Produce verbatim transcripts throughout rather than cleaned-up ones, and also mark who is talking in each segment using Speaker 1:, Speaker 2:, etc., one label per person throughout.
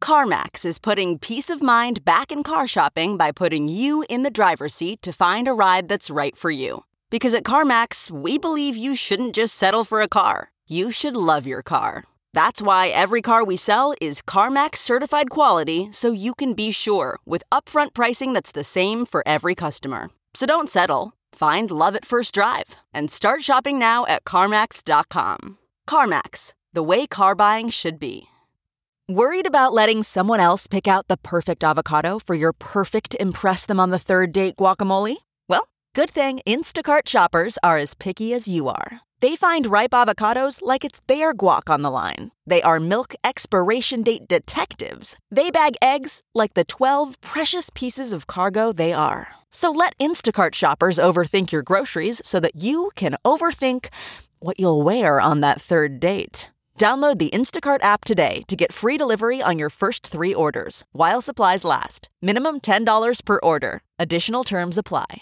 Speaker 1: CarMax is putting peace of mind back in car shopping by putting you in the driver's seat to find a ride that's right for you. Because at CarMax, we believe you shouldn't just settle for a car. You should love your car. That's why every car we sell is CarMax certified quality, so you can be sure with upfront pricing that's the same for every customer. So don't settle. Find love at first drive and start shopping now at CarMax dot com. CarMax, the way car buying should be. Worried about letting someone else pick out the perfect avocado for your perfect impress them on the third date guacamole? Well, good thing Instacart shoppers are as picky as you are. They find ripe avocados like it's their guac on the line. They are milk expiration date detectives. They bag eggs like the twelve precious pieces of cargo they are. So let Instacart shoppers overthink your groceries so that you can overthink what you'll wear on that third date. Download the Instacart app today to get free delivery on your first three orders, while supplies last. Minimum ten dollars per order. Additional terms apply.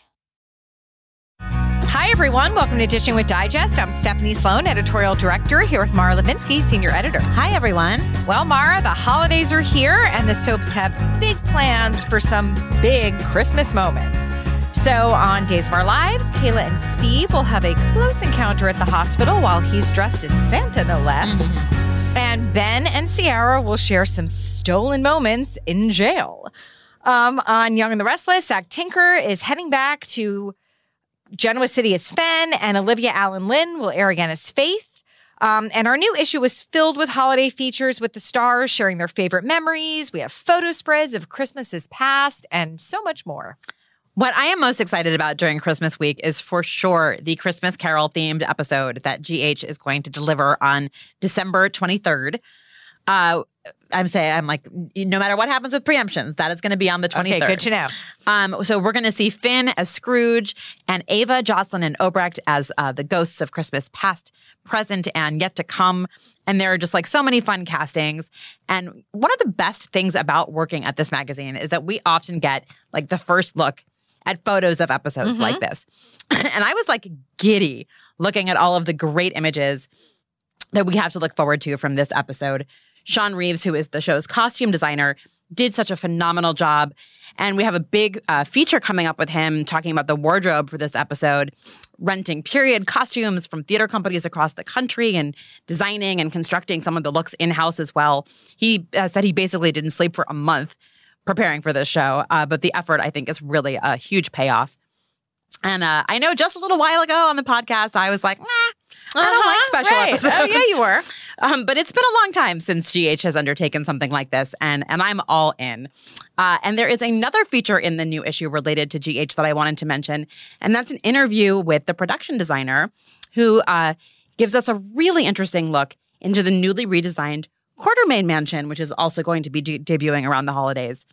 Speaker 2: Hi, everyone. Welcome to Dishing with Digest. I'm Stephanie Sloan, editorial director, here with Mara Levinsky, senior editor.
Speaker 3: Hi, everyone.
Speaker 2: Well, Mara, the holidays are here, and the soaps have big plans for some big Christmas moments. So on Days of Our Lives, Kayla and Steve will have a close encounter at the hospital while he's dressed as Santa, no less. Mm-hmm. And Ben and Ciara will share some stolen moments in jail. Um, on Young and the Restless, Zach Tinker is heading back to Genoa City as Fen, and Olivia Allen Lynn will air again as Faith. Um, and our new issue is filled with holiday features with the stars sharing their favorite memories. We have photo spreads of Christmases past and so much more.
Speaker 3: What I am most excited about during Christmas week is for sure the Christmas Carol themed episode that G H is going to deliver on December twenty-third. Uh, I'm saying, I'm like, no matter what happens with preemptions, that is going to be on the twenty-third.
Speaker 2: Okay, good to know.
Speaker 3: Um, so we're going to see Finn as Scrooge and Ava, Jocelyn, and Obrecht as uh, the ghosts of Christmas past, present, and yet to come. And there are just like so many fun castings. And one of the best things about working at this magazine is that we often get like the first look at photos of episodes mm-hmm. like this. And I was like giddy looking at all of the great images that we have to look forward to from this episode. Sean Reeves, who is the show's costume designer, did such a phenomenal job. And we have a big uh, feature coming up with him talking about the wardrobe for this episode, renting period costumes from theater companies across the country and designing and constructing some of the looks in-house as well. He uh, said he basically didn't sleep for a month preparing for this show, uh, but the effort, I think, is really a huge payoff. And uh, I know just a little while ago on the podcast, I was like, nah, I don't uh-huh, like special
Speaker 2: right.
Speaker 3: episodes.
Speaker 2: Oh, yeah, you were.
Speaker 3: Um, but it's been a long time since G H has undertaken something like this, and, and I'm all in. Uh, and there is another feature in the new issue related to G H that I wanted to mention, and that's an interview with the production designer who uh, gives us a really interesting look into the newly redesigned Quartermaine Mansion, which is also going to be de- debuting around the holidays.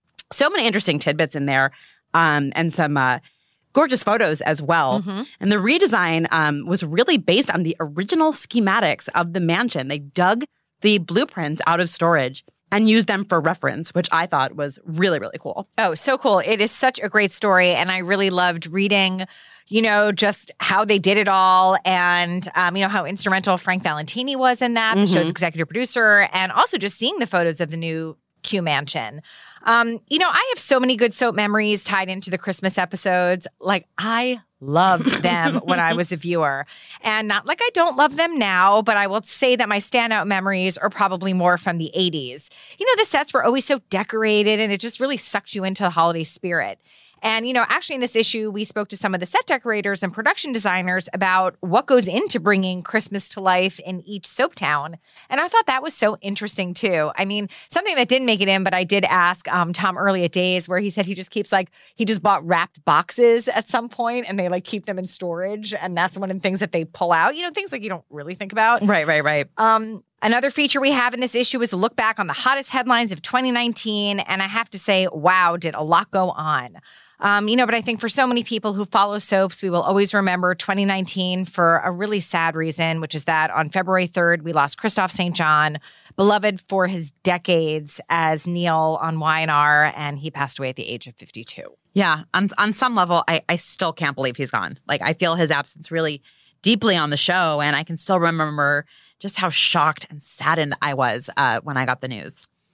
Speaker 3: So many interesting tidbits in there, um, and some uh, gorgeous photos as well. Mm-hmm. And the redesign um, was really based on the original schematics of the mansion. They dug the blueprints out of storage and used them for reference, which I thought was really, really cool.
Speaker 2: Oh, so cool. It is such a great story. And I really loved reading, you know, just how they did it all and, um, you know, how instrumental Frank Valentini was in that, mm-hmm. the show's executive producer, and also just seeing the photos of the new Q Mansion. Um, you know, I have so many good soap memories tied into the Christmas episodes. Like, I loved them when I was a viewer. And not like I don't love them now, but I will say that my standout memories are probably more from the eighties. You know, the sets were always so decorated and it just really sucked you into the holiday spirit. And, you know, actually in this issue, we spoke to some of the set decorators and production designers about what goes into bringing Christmas to life in each soap town. And I thought that was so interesting, too. I mean, something that didn't make it in, but I did ask um, Tom Early at Days, where he said he just keeps like, he just bought wrapped boxes at some point and they like keep them in storage. And that's one of the things that they pull out, you know, things like you don't really think about.
Speaker 3: Right, right, right.
Speaker 2: Um, Another feature we have in this issue is a look back on the hottest headlines of twenty nineteen. And I have to say, wow, did a lot go on. Um, you know, but I think for so many people who follow soaps, we will always remember twenty nineteen for a really sad reason, which is that on February third, we lost Christophe Saint John, beloved for his decades as Neil on Y and R, and he passed away at the age of fifty-two.
Speaker 3: Yeah, on, on some level, I, I still can't believe he's gone. Like, I feel his absence really deeply on the show, and I can still remember just how shocked and saddened I was uh, when I got the news.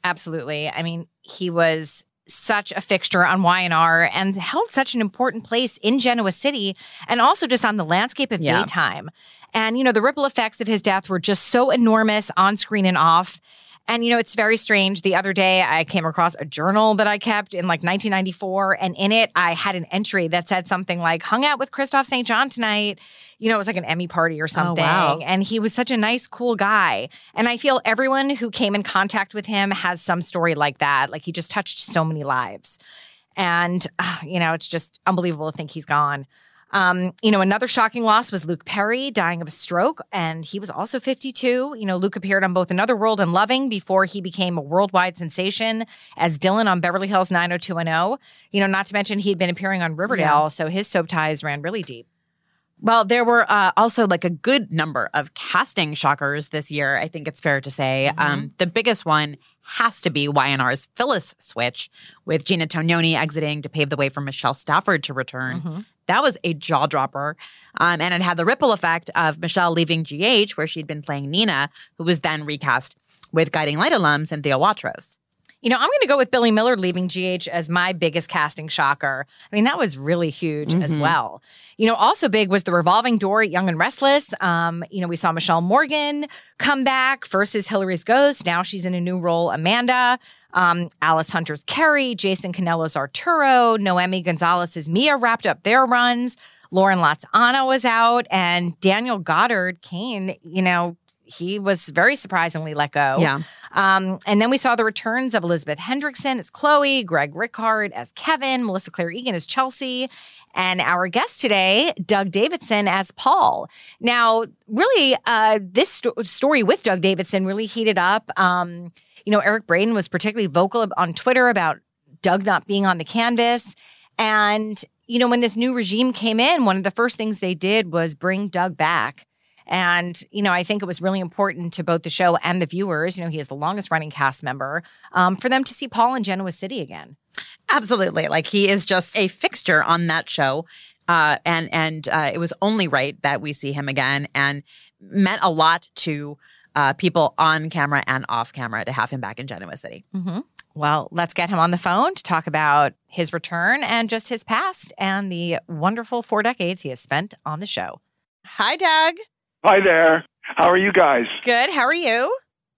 Speaker 2: Absolutely. I mean, he was such a fixture on Y and R and held such an important place in Genoa City and also just on the landscape of
Speaker 3: Yeah.
Speaker 2: daytime. And, you know, the ripple effects of his death were just so enormous on screen and off. And, you know, it's very strange. The other day, I came across a journal that I kept in like nineteen ninety-four. And in it, I had an entry that said something like, hung out with Christophe Saint John tonight. You know, it was like an Emmy party or something.
Speaker 3: wow.
Speaker 2: And he was such a nice, cool guy. And I feel everyone who came in contact with him has some story like that. Like he just touched so many lives. And, uh, you know, it's just unbelievable to think he's gone. Um, you know, another shocking loss was Luke Perry dying of a stroke, and he was also fifty-two. You know, Luke appeared on both Another World and Loving before he became a worldwide sensation as Dylan on Beverly Hills nine oh two one oh. You know, not to mention he'd been appearing on Riverdale,
Speaker 3: Yeah.
Speaker 2: so his soap ties ran really deep.
Speaker 3: Well, there were uh, also like a good number of casting shockers this year, I think it's fair to say.
Speaker 2: Mm-hmm.
Speaker 3: Um, the biggest one has to be Y and R's Phyllis switch, with Gina Tognoni exiting to pave the way for Michelle Stafford to return.
Speaker 2: Mm-hmm.
Speaker 3: That was a jaw dropper. Um, and it had the ripple effect of Michelle leaving G H, where she'd been playing Nina, who was then recast with Guiding Light alum Cynthia Watros.
Speaker 2: You know, I'm going to go with Billy Miller leaving G H as my biggest casting shocker. I mean, that was really huge as
Speaker 3: Mhm.
Speaker 2: well. You know, also big was the revolving door at Young and Restless. Um, you know, we saw Michelle Morgan come back, first as Hillary's ghost. Now she's in a new role, Amanda. Um, Alice Hunter's Carrie, Jason Canello's Arturo, Noemi Gonzalez's Mia wrapped up their runs. Lauren Latsana was out, and Daniel Goddard, Kane, you know, he was very surprisingly let go.
Speaker 3: Yeah.
Speaker 2: Um, and then we saw the returns of Elizabeth Hendrickson as Chloe, Greg Rickard as Kevin, Melissa Claire Egan as Chelsea, and our guest today, Doug Davidson as Paul. Now, really, uh, this sto- story with Doug Davidson really heated up. Um, you know, Eric Braeden was particularly vocal on Twitter about Doug not being on the canvas. And, you know, when this new regime came in, one of the first things they did was bring Doug back. And, you know, I think it was really important to both the show and the viewers, you know, he is the longest running cast member, um, for them to see Paul in Genoa City again.
Speaker 3: Absolutely. Like he is just a fixture on that show. Uh, and and uh, it was only right that we see him again, and meant a lot to uh, people on camera and off camera to have him back in Genoa City.
Speaker 2: Mm-hmm. Well, let's get him on the phone to talk about his return and just his past and the wonderful four decades he has spent on the show. Hi, Doug.
Speaker 4: Hi there. How are you guys?
Speaker 2: Good. How are you?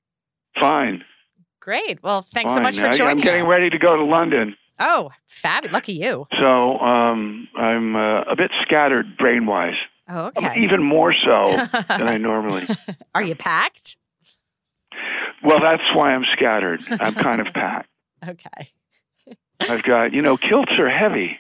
Speaker 4: Fine.
Speaker 2: Great. Well, thanks so
Speaker 4: Fine.
Speaker 2: much for
Speaker 4: I,
Speaker 2: joining
Speaker 4: I'm getting
Speaker 2: us.
Speaker 4: ready to go to London.
Speaker 2: Oh, fab. Lucky you.
Speaker 4: So um, I'm uh, a bit scattered brain-wise.
Speaker 2: Oh, okay.
Speaker 4: Even more so than I normally.
Speaker 2: Are you packed?
Speaker 4: Well, that's why I'm scattered. I'm kind of packed.
Speaker 2: Okay.
Speaker 4: I've got, you know, kilts are heavy.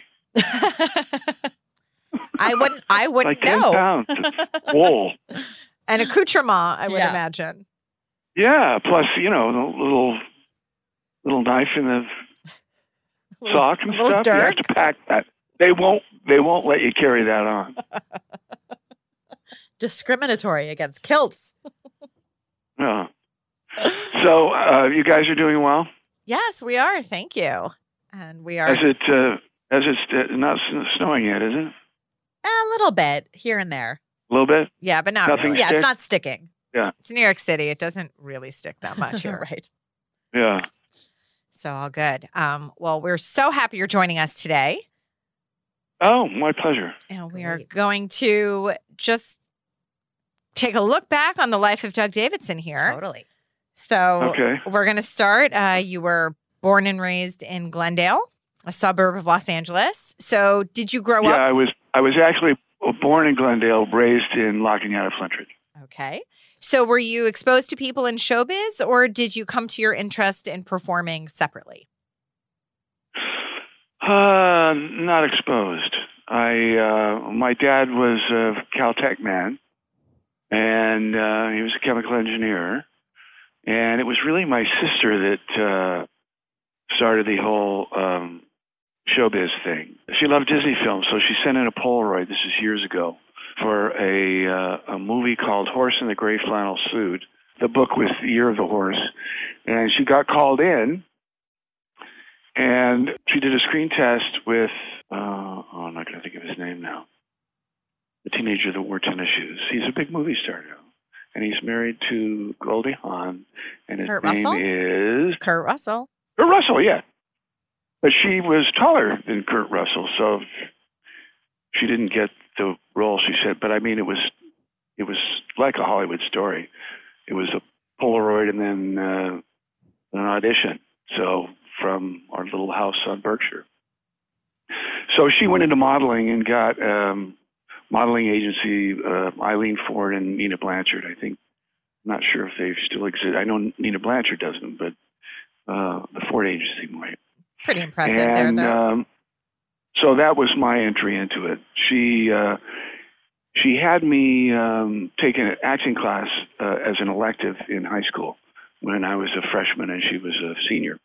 Speaker 3: I wouldn't. I wouldn't
Speaker 4: Like ten
Speaker 3: know.
Speaker 4: pounds. It's wool.
Speaker 2: An accoutrement, I would
Speaker 3: Yeah.
Speaker 2: imagine.
Speaker 4: Yeah, plus, you know, the little little knife in the sock and
Speaker 2: a little
Speaker 4: stuff. You have
Speaker 2: dirk.
Speaker 4: to pack that. They won't they won't let you carry that on.
Speaker 3: Discriminatory against kilts.
Speaker 4: No. So uh, you guys are doing well?
Speaker 2: Yes, we are. Thank you. And we are.
Speaker 4: Is it uh, is it st- not s- snowing yet, is it?
Speaker 3: A little bit here and there.
Speaker 4: A little bit?
Speaker 2: Yeah, but not
Speaker 4: Nothing
Speaker 2: really.
Speaker 3: Yeah,
Speaker 4: stick?
Speaker 3: it's not sticking.
Speaker 4: Yeah.
Speaker 2: It's New York City. It doesn't really stick that much here.
Speaker 3: Right.
Speaker 4: Yeah.
Speaker 2: So all good. Um, well, we're so happy you're joining us today.
Speaker 4: Oh, my pleasure.
Speaker 2: And we are
Speaker 3: Great.
Speaker 2: going to just take a look back on the life of Doug Davidson here.
Speaker 3: Totally.
Speaker 2: So
Speaker 4: Okay.
Speaker 2: we're going to start. Uh, you were born and raised in Glendale, a suburb of Los Angeles. So did you grow
Speaker 4: Yeah,
Speaker 2: up?
Speaker 4: I was I was actually born in Glendale, raised in Lockingham, Flintridge.
Speaker 2: Okay. So were you exposed to people in showbiz, or did you come to your interest in performing separately?
Speaker 4: Uh, not exposed. I uh, my dad was a Caltech man, and uh, he was a chemical engineer, and it was really my sister that uh, started the whole um, showbiz thing. She loved Disney films, so she sent in a Polaroid. This is years ago, for a uh, a movie called Horse in the Gray Flannel Suit. The book was The Year of the Horse, and she got called in. And she did a screen test with, uh, oh, I'm not going to think of his name now, the teenager that wore tennis shoes. He's a big movie star now. and he's married to Goldie Hawn, and his
Speaker 3: Kurt
Speaker 4: name
Speaker 3: Russell?
Speaker 4: is
Speaker 2: Kurt Russell.
Speaker 4: Kurt Russell. Yeah, but she was taller than Kurt Russell, so she didn't get the role. She said, but I mean, it was it was like a Hollywood story. It was a Polaroid and then uh, an audition. So from our little house on Berkshire. So she went into modeling and got um, modeling agency, uh, Eileen Ford and Nina Blanchard. I think, I'm not sure if they still exist. I know Nina Blanchard doesn't, but uh, the Ford agency might.
Speaker 2: Pretty impressive
Speaker 4: and,
Speaker 2: there, though.
Speaker 4: Um, so that was my entry into it. She uh, she had me um, take an acting class uh, as an elective in high school when I was a freshman and she was a senior.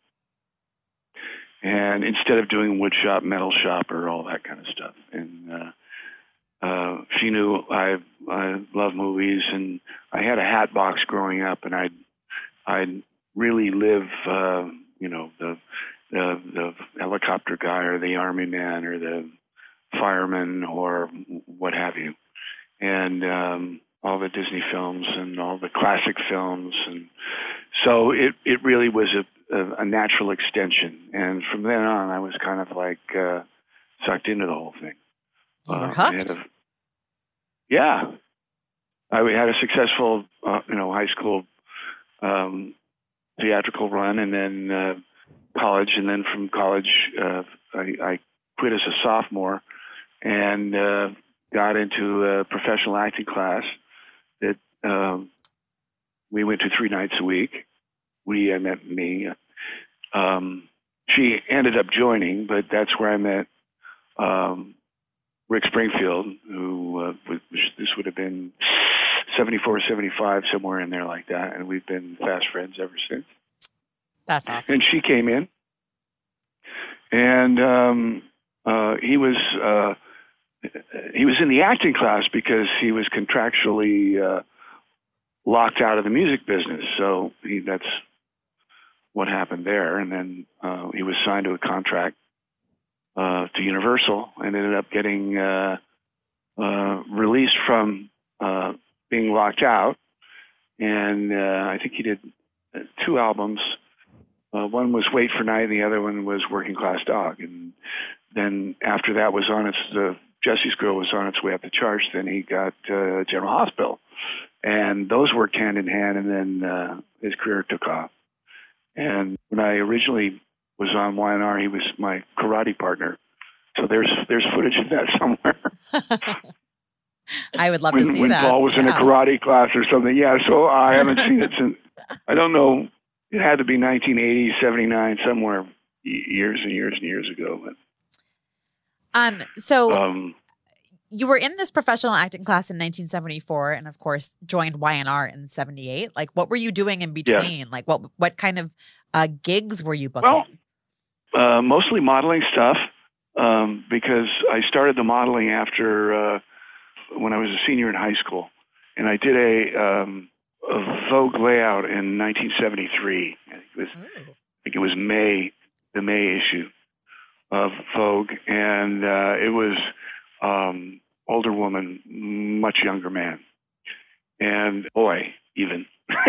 Speaker 4: And instead of doing wood shop, metal shop, or all that kind of stuff. And uh, uh, she knew I I love movies, and I had a hat box growing up, and I'd I'd really live, uh, you know, the, the the helicopter guy or the army man or the fireman or what have you, and um, all the Disney films and all the classic films, and so it it really was a a natural extension. And from then on, I was kind of like uh, sucked into the whole thing.
Speaker 3: You were
Speaker 4: Uh, I
Speaker 3: hooked.
Speaker 4: had a- yeah. I had a successful, uh, you know, high school um, theatrical run, and then uh, college. And then from college, uh, I, I quit as a sophomore and uh, got into a professional acting class that um, we went to three nights a week. We, I meant me. Um, she ended up joining, but that's where I met um, Rick Springfield, who uh, was, this would have been seventy-four, seventy-five, somewhere in there like that. And we've been fast friends ever since.
Speaker 2: That's awesome.
Speaker 4: And she came in, and um, uh, he was uh, he was in the acting class because he was contractually uh, locked out of the music business. So he, that's what happened there. And then uh, he was signed to a contract uh, to Universal and ended up getting uh, uh, released from uh, being locked out. And uh, I think he did two albums. Uh, one was Wait for Night, and the other one was Working Class Dog. And then after that was on its, uh, Jesse's Girl was on its way up the charts, then he got uh, General Hospital. And those worked hand in hand, and then uh, his career took off. And when I originally was on Y and R, he was my karate partner. So there's there's footage of that somewhere.
Speaker 3: I would love
Speaker 4: when,
Speaker 3: to see
Speaker 4: when
Speaker 3: that.
Speaker 4: Paul was in a
Speaker 3: Yeah.
Speaker 4: karate class or something. Yeah, so I haven't seen it since, I don't know, it had to be nineteen eighty, seventy-nine, somewhere y- years and years and years ago.
Speaker 3: Um, so
Speaker 4: But, um,
Speaker 3: you were in this professional acting class in nineteen seventy-four, and of course joined Y and R in seventy-eight. Like, what were you doing in between? Like, what what kind of uh, gigs were you booking?
Speaker 4: well, uh, mostly modeling stuff um, because I started the modeling after uh, when I was a senior in high school, and I did a, um, a Vogue layout in nineteen seventy-three. I think it was, I think it was May, the May issue of Vogue, and uh, it was um, older woman, much younger man, and boy, even.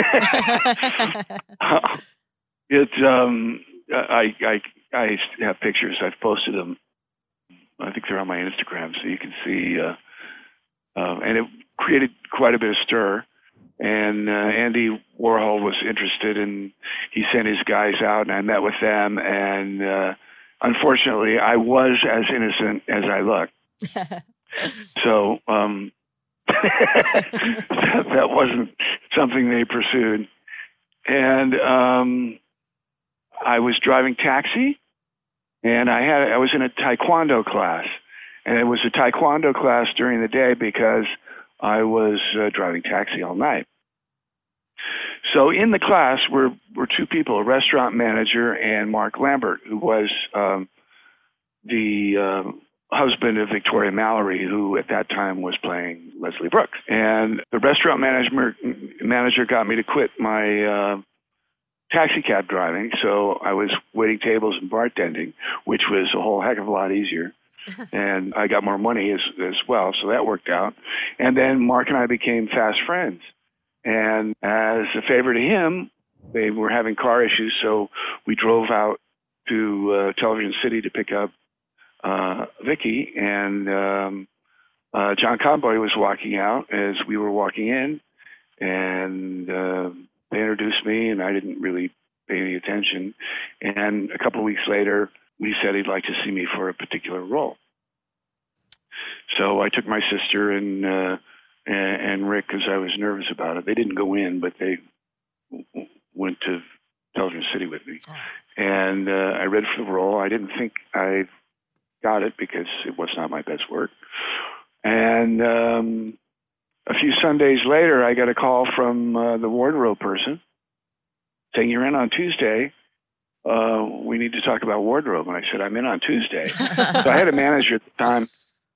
Speaker 4: It. Um, I. I. I have pictures. I've posted them. I think they're on my Instagram, so you can see. Uh, uh, and it created quite a bit of stir. And uh, Andy Warhol was interested, and he sent his guys out, and I met with them. And uh, unfortunately, I was as innocent as I looked. So um, that, that wasn't something they pursued. And um, I was driving taxi, and I had I was in a taekwondo class, and it was a taekwondo class during the day because I was uh, driving taxi all night. So in the class were were two people, a restaurant manager and Mark Lambert, who was um, the uh, husband of Victoria Mallory, who at that time was playing Leslie Brooks. And the restaurant manager manager got me to quit my uh, taxi cab driving, so I was waiting tables and bartending, which was a whole heck of a lot easier. And I got more money as as well, so that worked out. And then Mark and I became fast friends. And as a favor to him, they were having car issues, so we drove out to uh, Television City to pick up uh, Vicky, and um, uh, John Conboy was walking out as we were walking in, and uh, they introduced me, and I didn't really pay any attention. And a couple of weeks later, he said he'd like to see me for a particular role. So I took my sister and uh, and, and Rick because I was nervous about it. They didn't go in, but they w- went to Television City with me. Oh. And uh, I read for the role. I didn't think I got it because it was not my best work. And um, a few Sundays later, I got a call from uh, the wardrobe person saying, "You're in on Tuesday. Uh, we need to talk about wardrobe." And I said, "I'm in on Tuesday." So I had a manager at the time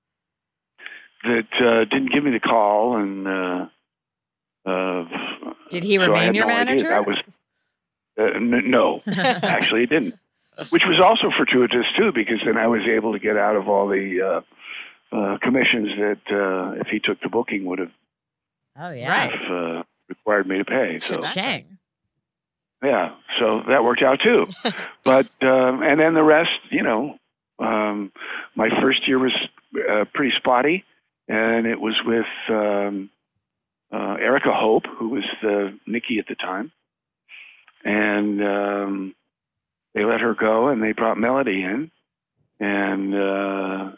Speaker 4: that uh, didn't give me the call. And uh, uh,
Speaker 2: did he remain
Speaker 4: so
Speaker 2: your
Speaker 4: no
Speaker 2: manager?
Speaker 4: That was uh, n- no, actually, it didn't. Which was also fortuitous too, because then I was able to get out of all the uh, uh, commissions that uh, if he took the booking would have
Speaker 3: oh yeah
Speaker 4: have, uh, required me to pay. So.
Speaker 3: Shang.
Speaker 4: Yeah, so that worked out too. But um, and then the rest, you know, um, my first year was uh, pretty spotty, and it was with um, uh, Erica Hope, who was the Nikki at the time, and um, they let her go, and they brought Melody in, and uh,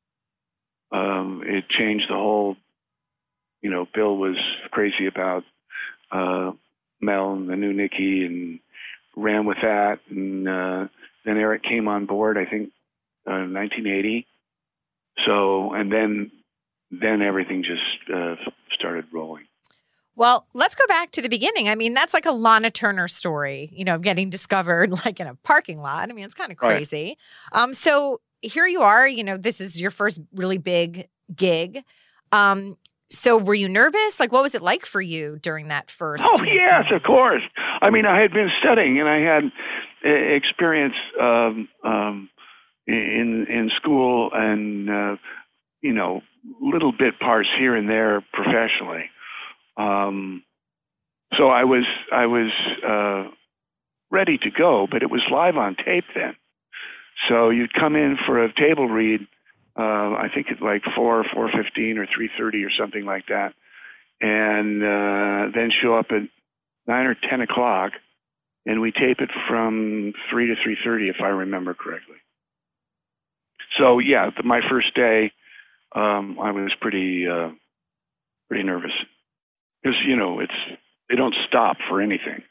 Speaker 4: um, it changed the whole. You know, Bill was crazy about. Uh, Mel and the new Nikki, and ran with that. And uh, then Eric came on board, I think, uh, nineteen eighty. So, and then then everything just uh, started rolling.
Speaker 2: Well, let's go back to the beginning. I mean, that's like a Lana Turner story, you know, getting discovered like in a parking lot. I mean, it's kind of crazy. Right. Um, so here you are, you know, this is your first really big gig. Um, So were you nervous? Like, what was it like for you during that first?
Speaker 4: Oh, yes, of course. I mean, I had been studying, and I had uh, experience um, um, in in school, and uh, you know, little bit parts here and there professionally. Um, so I was I was uh, ready to go, but it was live on tape then. So you'd come in for a table read. Uh, I think it's like four, four fifteen, or three thirty, or something like that, and uh, then show up at nine or ten o'clock, and we tape it from three to three thirty, if I remember correctly. So yeah, the, my first day, um, I was pretty, uh, pretty nervous because you know it's they don't stop for anything,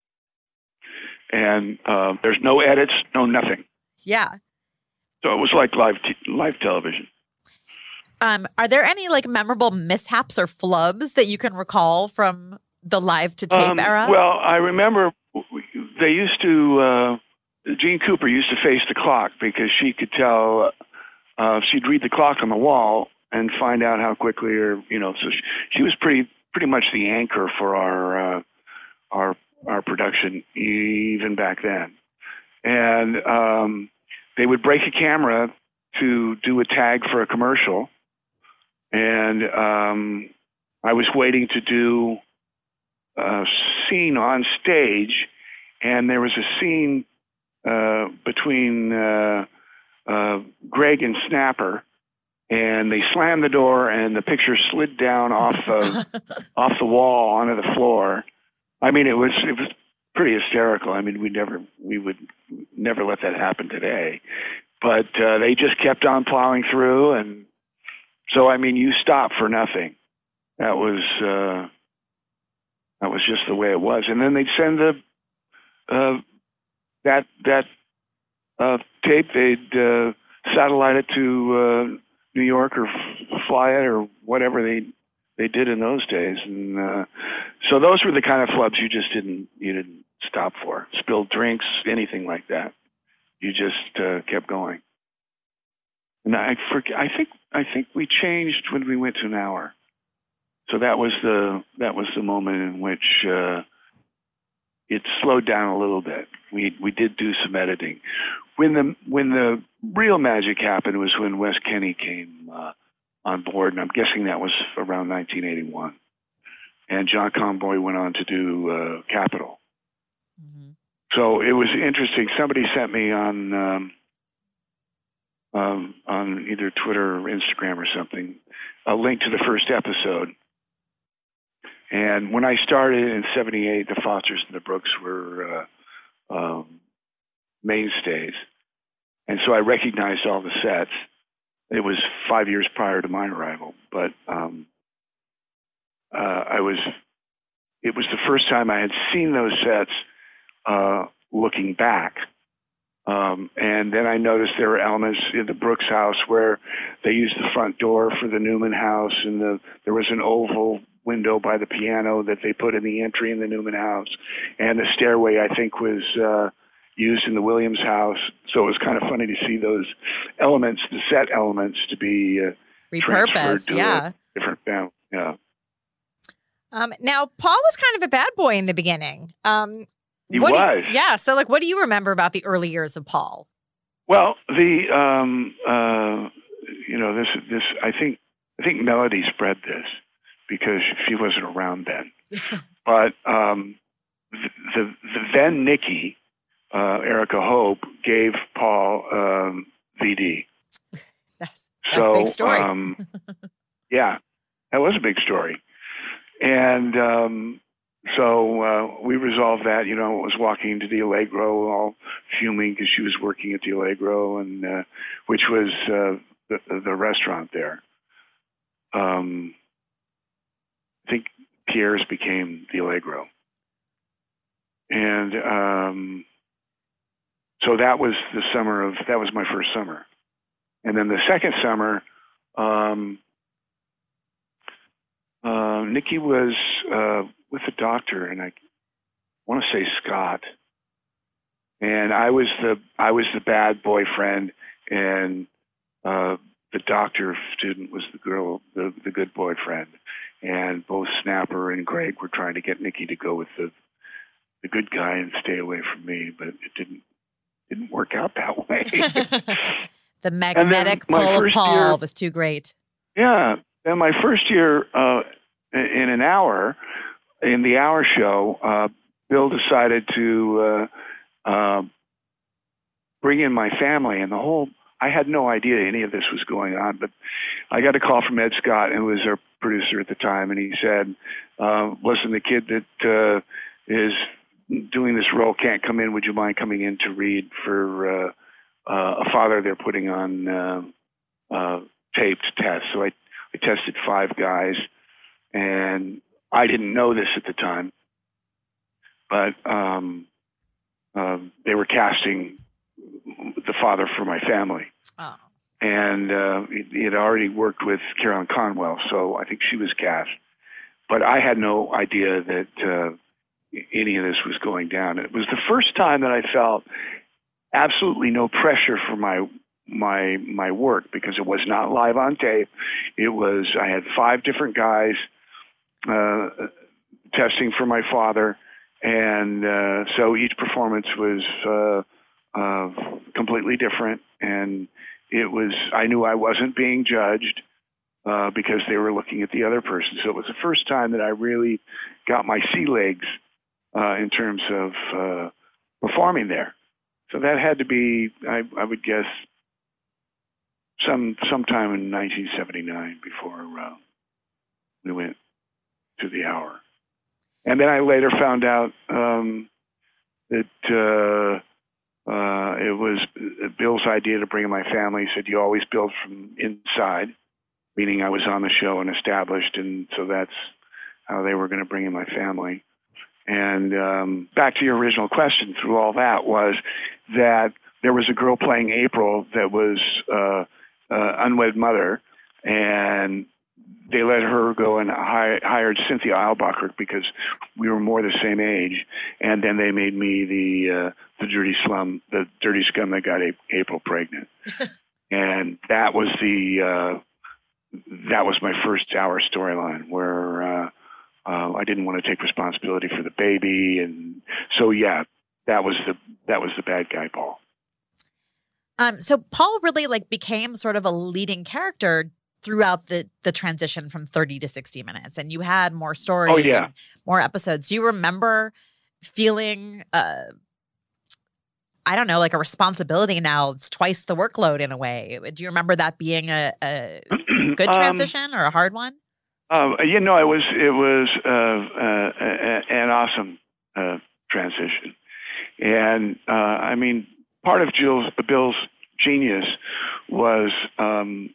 Speaker 4: and uh, there's no edits, no nothing.
Speaker 3: Yeah.
Speaker 4: So it was like live t- live television.
Speaker 3: Um, are there any like memorable mishaps or flubs that you can recall from the live to tape
Speaker 4: um,
Speaker 3: era?
Speaker 4: Well, I remember they used to, uh, Gene Cooper used to face the clock because she could tell, uh, she'd read the clock on the wall and find out how quickly, or, you know, so she, she was pretty, pretty much the anchor for our, uh, our, our production even back then. And, um, they would break a camera to do a tag for a commercial, and um, I was waiting to do a scene on stage, and there was a scene uh, between uh, uh, Greg and Snapper, and they slammed the door, and the picture slid down off the off the wall onto the floor. I mean, it was it was. pretty hysterical. I mean, we never, we would never let that happen today, but uh, they just kept on plowing through. And so, I mean, you stop for nothing. That was, uh, that was just the way it was. And then they'd send the, uh, that, that uh, tape, they'd uh, satellite it to uh, New York or f- fly it or whatever they, they did in those days. And uh, so those were the kind of flubs you just didn't, you didn't stop for. Spilled drinks, anything like that. You just uh, kept going. And I forget, I think, I think we changed when we went to an hour. So that was the, that was the moment in which uh, it slowed down a little bit. We, we did do some editing. When the, when the real magic happened was when Wes Kenny came uh, on board, and I'm guessing that was around nineteen eighty-one. and John Conboy went on to do uh, Capital.
Speaker 3: Mm-hmm.
Speaker 4: So it was interesting. Somebody sent me on um, um, on either Twitter or Instagram or something a link to the first episode. And when I started in seventy-eight, the Fosters and the Brooks were uh, um, mainstays. And so I recognized all the sets. It was five years prior to my arrival, but um, uh, I was, it was the first time I had seen those sets uh, looking back. Um, and then I noticed there were elements in the Brooks house where they used the front door for the Newman house, and the, there was an oval window by the piano that they put in the entry in the Newman house. And the stairway, I think, was uh, used in the Williams house. So it was kind of funny to see those elements, the set elements, to be uh,
Speaker 3: repurposed,
Speaker 4: to
Speaker 3: yeah.
Speaker 4: a different family. Yeah.
Speaker 2: Um, now, Paul was kind of a bad boy in the beginning. Um,
Speaker 4: he
Speaker 2: what
Speaker 4: was.
Speaker 2: Do you, yeah. So, like, what do you remember about the early years of Paul?
Speaker 4: Well, the um, uh, you know this this I think I think Melody spread this because she wasn't around then. But um, the, the the then Nikki, uh, Erica Hope, gave Paul um, V D.
Speaker 2: That's, that's
Speaker 4: so,
Speaker 2: a big story.
Speaker 4: um, yeah, that was a big story. And um, so uh, we resolved that. You know, I was walking into the Allegro, all fuming because she was working at the Allegro, and uh, which was uh, the, the restaurant there. Um, I think Pierre's became the Allegro. And um, so that was the summer of, that was my first summer. And then the second summer, um, uh, Nikki was uh, with a doctor, and I want to say Scott. And I was the I was the bad boyfriend, and uh, the doctor student was the girl, the the good boyfriend. And both Snapper and Greg were trying to get Nikki to go with the the good guy and stay away from me, but it didn't didn't work out that way.
Speaker 3: The magnetic pull of Paul
Speaker 4: year,
Speaker 3: was too great.
Speaker 4: Yeah. And my first year uh, in an hour, in the hour show, uh, Bill decided to uh, uh, bring in my family, and the whole, I had no idea any of this was going on, but I got a call from Ed Scott, who was our producer at the time, and he said, uh, listen, the kid that uh, is doing this role can't come in. Would you mind coming in to read for uh, uh, a father they're putting on uh, uh, taped tests? So I, I tested five guys, and I didn't know this at the time, but um, uh, they were casting the father for my family.
Speaker 2: Oh.
Speaker 4: And uh, he, he had already worked with Carolyn Conwell, so I think she was cast. But I had no idea that uh, any of this was going down. It was the first time that I felt absolutely no pressure for my my my work, because it was not live on tape. It was, I had five different guys uh, testing for my father, and uh, so each performance was uh, uh, completely different, and it was, I knew I wasn't being judged uh, because they were looking at the other person. So it was the first time that I really got my sea legs uh, in terms of uh, performing there. So that had to be, I, I would guess, some sometime in nineteen seventy-nine before uh, we went to the hour. And then I later found out um, that uh, uh, it was Bill's idea to bring in my family. He said, you always build from inside, meaning I was on the show and established, and so that's how they were going to bring in my family. And um, back to your original question, through all that was that there was a girl playing April that was uh, uh, unwed mother, and they let her go and hi- hired Cynthia Eilbacher because we were more the same age. And then they made me the uh, the dirty slum, the dirty scum that got a- April pregnant. And that was the uh, that was my first hour storyline, where uh, uh, I didn't want to take responsibility for the baby, and so yeah, that was the that was the bad guy, Paul.
Speaker 3: Um, so Paul really like became sort of a leading character throughout the the transition from thirty to sixty minutes, and you had more story
Speaker 4: Oh, yeah.
Speaker 3: and more episodes. Do you remember feeling, uh, I don't know, like a responsibility now? It's twice the workload in a way. Do you remember that being a, a good
Speaker 4: Um,
Speaker 3: transition or a hard one?
Speaker 4: Uh, you know, it was it was uh, uh, an awesome uh, transition, and uh, I mean, part of Jill's, Bill's genius was um,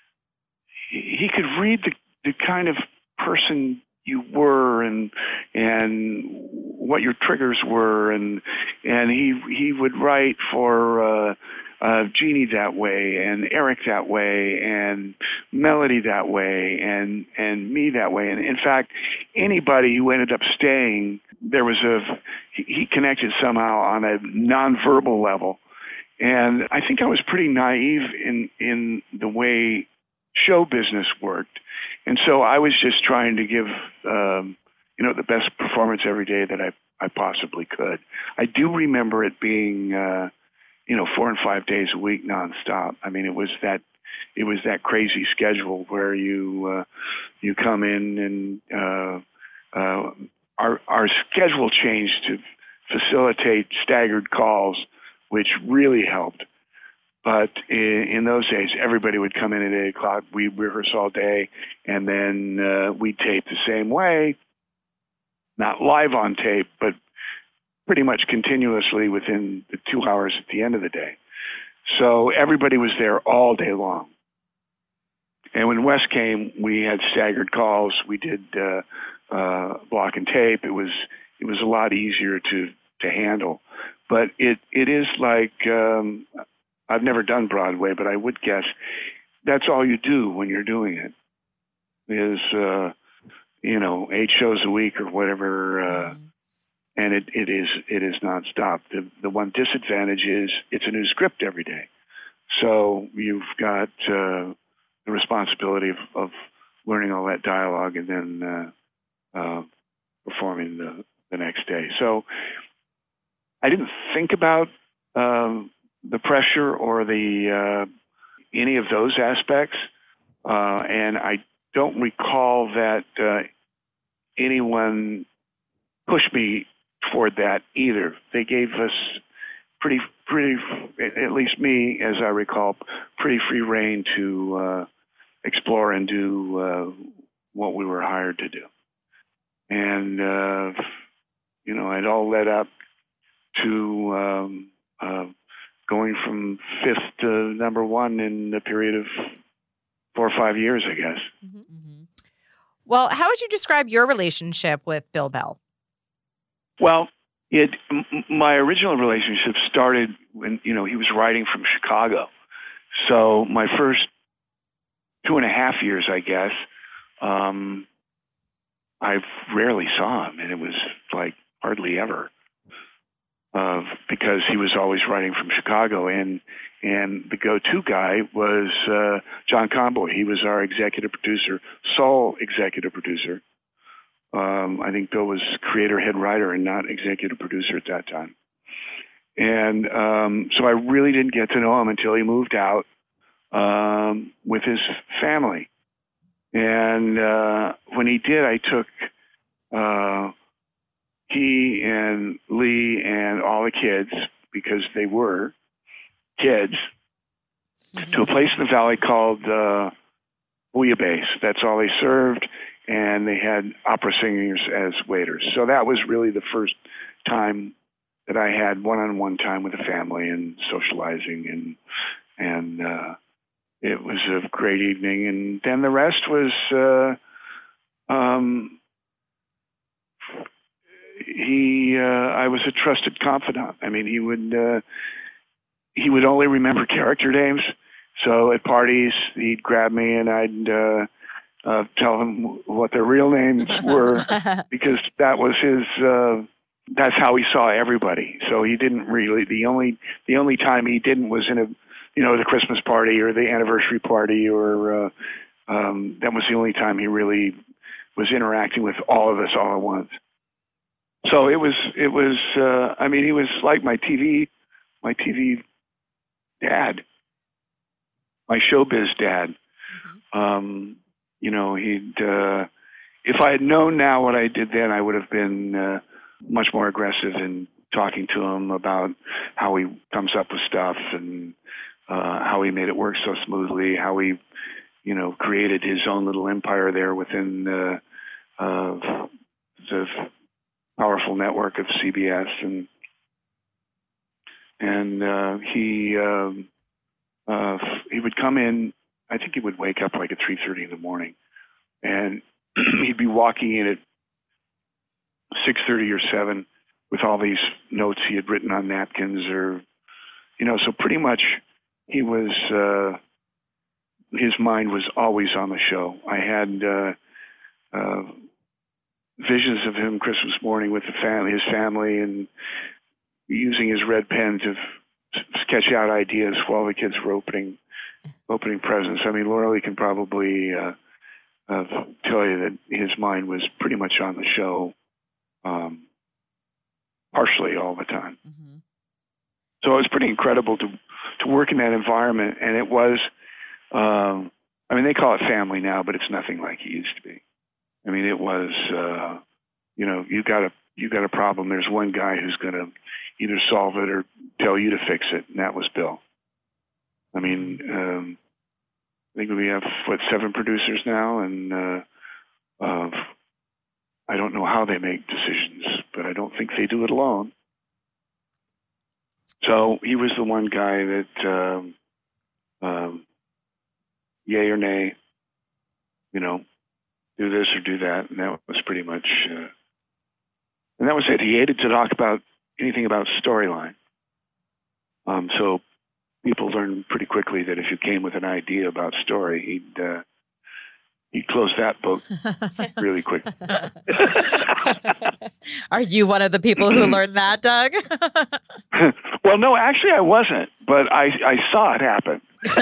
Speaker 4: he, he could read the, the kind of person you were and and what your triggers were, and and he he would write for. Uh, Uh, Jeannie that way, and Eric that way, and Melody that way, and and me that way. And in fact, anybody who ended up staying, there was a he, he connected somehow on a nonverbal level. And I think I was pretty naive in in the way show business worked, and so I was just trying to give um, you know the best performance every day that I I possibly could. I do remember it being. Uh, you know, four and five days a week nonstop. I mean, it was that, it was that crazy schedule where you, uh, you come in and, uh, uh, our, our schedule changed to facilitate staggered calls, which really helped. But in, in those days, everybody would come in at eight o'clock. We rehearse all day, and then, uh, we'd tape the same way, not live on tape, but pretty much continuously within the two hours at the end of the day. So everybody was there all day long. And when Wes came, we had staggered calls. We did uh, uh, block and tape. It was it was a lot easier to to handle. But it it is like um, I've never done Broadway, but I would guess that's all you do when you're doing it. Is uh, you know eight shows a week or whatever. Uh,
Speaker 3: Mm-hmm.
Speaker 4: And it, it is it is nonstop. The the one disadvantage is it's a new script every day, so you've got uh, the responsibility of, of learning all that dialogue and then uh, uh, performing the, the next day. So I didn't think about um, the pressure or the uh, any of those aspects, uh, and I don't recall that uh, anyone pushed me toward that either. They gave us pretty, pretty, at least me, as I recall, pretty free rein to uh, explore and do uh, what we were hired to do. And, uh, you know, it all led up to um, uh, going from fifth to number one in a period of four or five years, I guess.
Speaker 2: Mm-hmm. Mm-hmm. Well, how would you describe your relationship with Bill Bell?
Speaker 4: Well, it m- my original relationship started when, you know, he was writing from Chicago. So my first two and a half years, I guess, um, I rarely saw him, and it was like hardly ever, uh, because he was always writing from Chicago, and and the go-to guy was uh, John Conboy. He was our executive producer, sole executive producer. Um, I think Bill was creator, head writer, and not executive producer at that time. And um, so I really didn't get to know him until he moved out um, with his family. And uh, when he did, I took uh, he and Lee and all the kids, because they were kids, mm-hmm. to a place in the valley called uh, Bouillabaisse. That's all they served. And they had opera singers as waiters. So that was really the first time that I had one-on-one time with the family and socializing, and and uh, it was a great evening. And then the rest was uh, um, he. Uh, I was a trusted confidant. I mean, he would uh, he would only remember character names. So at parties, he'd grab me and I'd. Uh, Uh, tell him what their real names were, because that was his. Uh, that's how he saw everybody. So he didn't really. The only the only time he didn't was in a, you know, the Christmas party or the anniversary party, or uh, um, that was the only time he really was interacting with all of us all at once. So it was. It was. Uh, I mean, he was like my T V, my T V dad, my showbiz dad. um, you know, he'd, uh, if I had known now what I did then, I would have been uh, much more aggressive in talking to him about how he comes up with stuff and uh, how he made it work so smoothly, how he, you know, created his own little empire there within uh, uh, the powerful network of C B S. And and uh, he um, uh, he would come in, I think he would wake up like at three thirty in the morning, and he'd be walking in at six thirty or seven with all these notes he had written on napkins, or, you know, so pretty much he was, uh, his mind was always on the show. I had uh, uh, visions of him Christmas morning with the family, his family, and using his red pen to f- sketch out ideas while the kids were opening opening presents. I mean, Laura Lee can probably uh, uh, tell you that his mind was pretty much on the show, um, partially all the time.
Speaker 3: Mm-hmm.
Speaker 4: So it was pretty incredible to to work in that environment, and it was. Um, I mean, they call it family now, but it's nothing like it used to be. I mean, it was. Uh, you know, you got a you got a problem. There's one guy who's going to either solve it or tell you to fix it, and that was Bill. I mean, um, I think we have, what, seven producers now, and uh, uh, I don't know how they make decisions, but I don't think they do it alone. So he was the one guy that, um, um, yay or nay, you know, do this or do that, and that was pretty much, uh, and that was it. He hated to talk about anything about storyline. Um, so people learned pretty quickly that if you came with an idea about story, he'd uh, he'd close that book really quick.
Speaker 3: Are you one of the people who learned that, Doug?
Speaker 4: Well, no, actually I wasn't, but I, I saw it happen.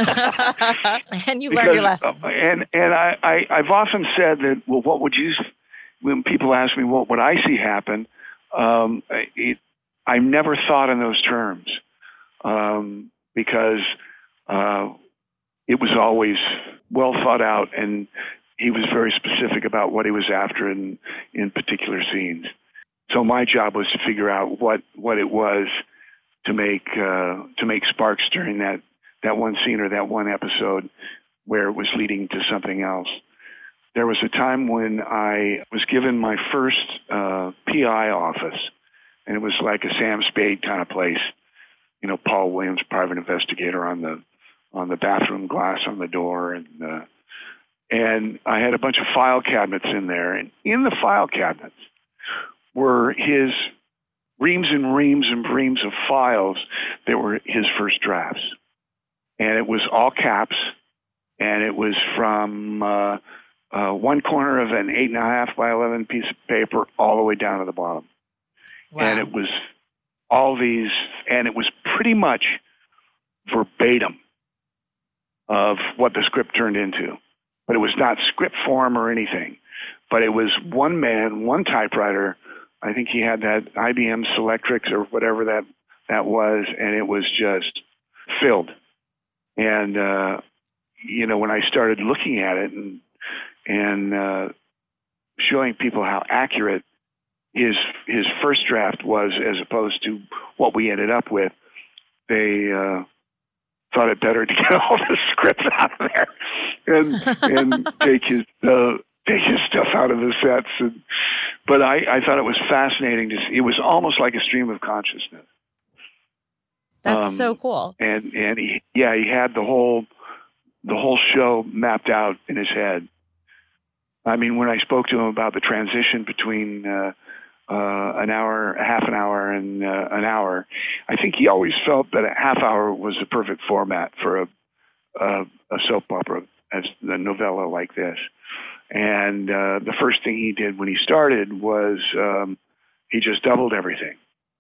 Speaker 2: And you
Speaker 4: Because,
Speaker 2: learned your lesson.
Speaker 4: uh, and and I, I, I've often said that, well, what would you, when people ask me what would I see happen, um, it, I never thought in those terms. Um, because uh, it was always well thought out, and he was very specific about what he was after in, in particular scenes. So my job was to figure out what, what it was to make uh, to make sparks during that, that one scene or that one episode where it was leading to something else. There was a time when I was given my first uh, P I office, and it was like a Sam Spade kind of place. You know, Paul Williams, private investigator, on the on the bathroom glass on the door, and uh, and I had a bunch of file cabinets in there, and in the file cabinets were his reams and reams and reams of files that were his first drafts, and it was all caps, and it was from uh, uh, one corner of an eight and a half by eleven piece of paper all the way down to the bottom,
Speaker 3: Wow.
Speaker 4: and it was all these, and it was pretty much verbatim of what the script turned into. But it was not script form or anything. But it was one man, one typewriter. I think he had that I B M Selectrix or whatever that, that was, and it was just filled. And, uh, you know, when I started looking at it and, and uh, showing people how accurate his his first draft was as opposed to what we ended up with, they uh, thought it better to get all the scripts out of there and and take his uh, take his stuff out of the sets. And, but I, I thought it was fascinating to see. It was almost like a stream of consciousness.
Speaker 3: That's
Speaker 4: Um,
Speaker 3: so cool.
Speaker 4: And and he, yeah, he had the whole the whole show mapped out in his head. I mean, when I spoke to him about the transition between uh, uh, an hour, half an hour, and uh, an hour, I think he always felt that a half hour was the perfect format for a a, a soap opera, as a novella like this. And uh, the first thing he did when he started was um, he just doubled everything.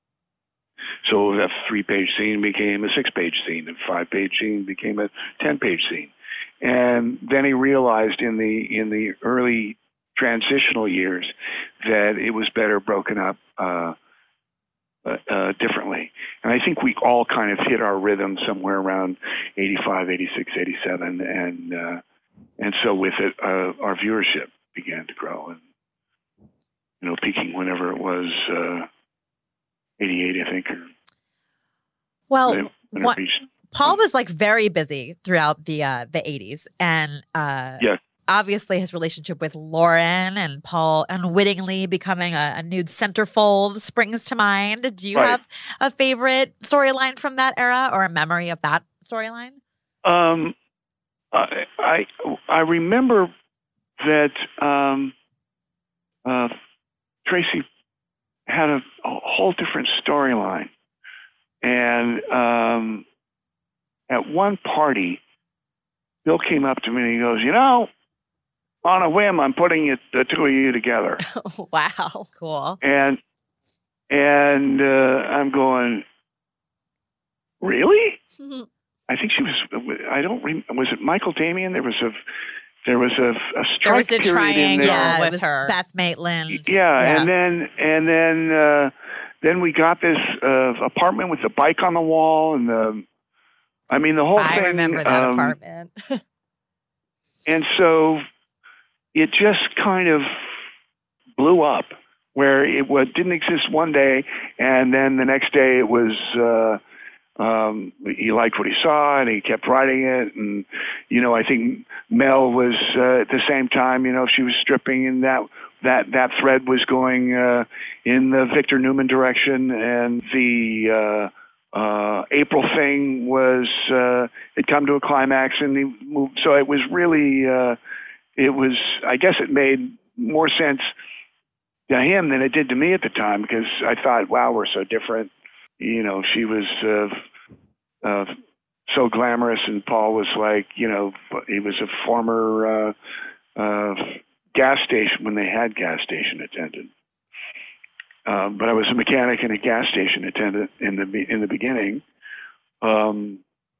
Speaker 4: So that three-page scene became a six-page scene, and five-page scene became a ten-page scene. And then he realized in the in the early transitional years that it was better broken up uh, uh, uh, differently. And I think we all kind of hit our rhythm somewhere around eighty-five, eighty-six, eighty-seven, and uh, and so with it, uh, our viewership began to grow, and you know, peaking whenever it was uh, eighty-eight, I think. Or
Speaker 3: well,
Speaker 4: when it, when
Speaker 3: what,
Speaker 4: it reached,
Speaker 3: Paul was like very busy throughout the uh, the eighties, and uh,
Speaker 4: yeah.
Speaker 3: obviously his relationship with Lauren and Paul unwittingly becoming a, a nude centerfold springs to mind. Do you
Speaker 4: Right.
Speaker 3: have a favorite storyline from that era or a memory of that storyline?
Speaker 4: Um, I, I I remember that um, uh, Tracy had a, a whole different storyline, and um, at one party, Bill came up to me and he goes, "You know, on a whim, I'm putting it, the two of you together."
Speaker 2: Wow.
Speaker 3: Cool.
Speaker 4: And and uh, I'm going, really? I think she was. I don't. Rem- was it Michael Damian? There was a. There was a, a strike
Speaker 2: There was a
Speaker 4: period in
Speaker 2: triangle.
Speaker 4: there.
Speaker 3: Yeah,
Speaker 2: with
Speaker 3: it was
Speaker 2: her.
Speaker 3: Beth Maitland.
Speaker 4: Yeah,
Speaker 3: Yeah.
Speaker 4: and then and then uh, then we got this uh, apartment with the bike on the wall, and the. I mean, the whole
Speaker 2: I
Speaker 4: thing.
Speaker 2: remember that
Speaker 4: um,
Speaker 2: apartment.
Speaker 4: And so it just kind of blew up, where it was, didn't exist one day, and then the next day it was. Uh, Um, he liked what he saw, and he kept writing it. And you know, I think Mel was uh, at the same time. You know, she was stripping, and that that that thread was going uh, in the Victor Newman direction, and the uh, uh, April thing was uh, had come to a climax, and he moved. So it was really, uh, it was. I guess it made more sense to him than it did to me at the time, because I thought, wow, we're so different. You know, she was uh, uh, so glamorous, and Paul was like, you know, he was a former uh, uh, gas station, when they had gas station attendant. Um, but I was a mechanic and a gas station attendant in the in the beginning. Um,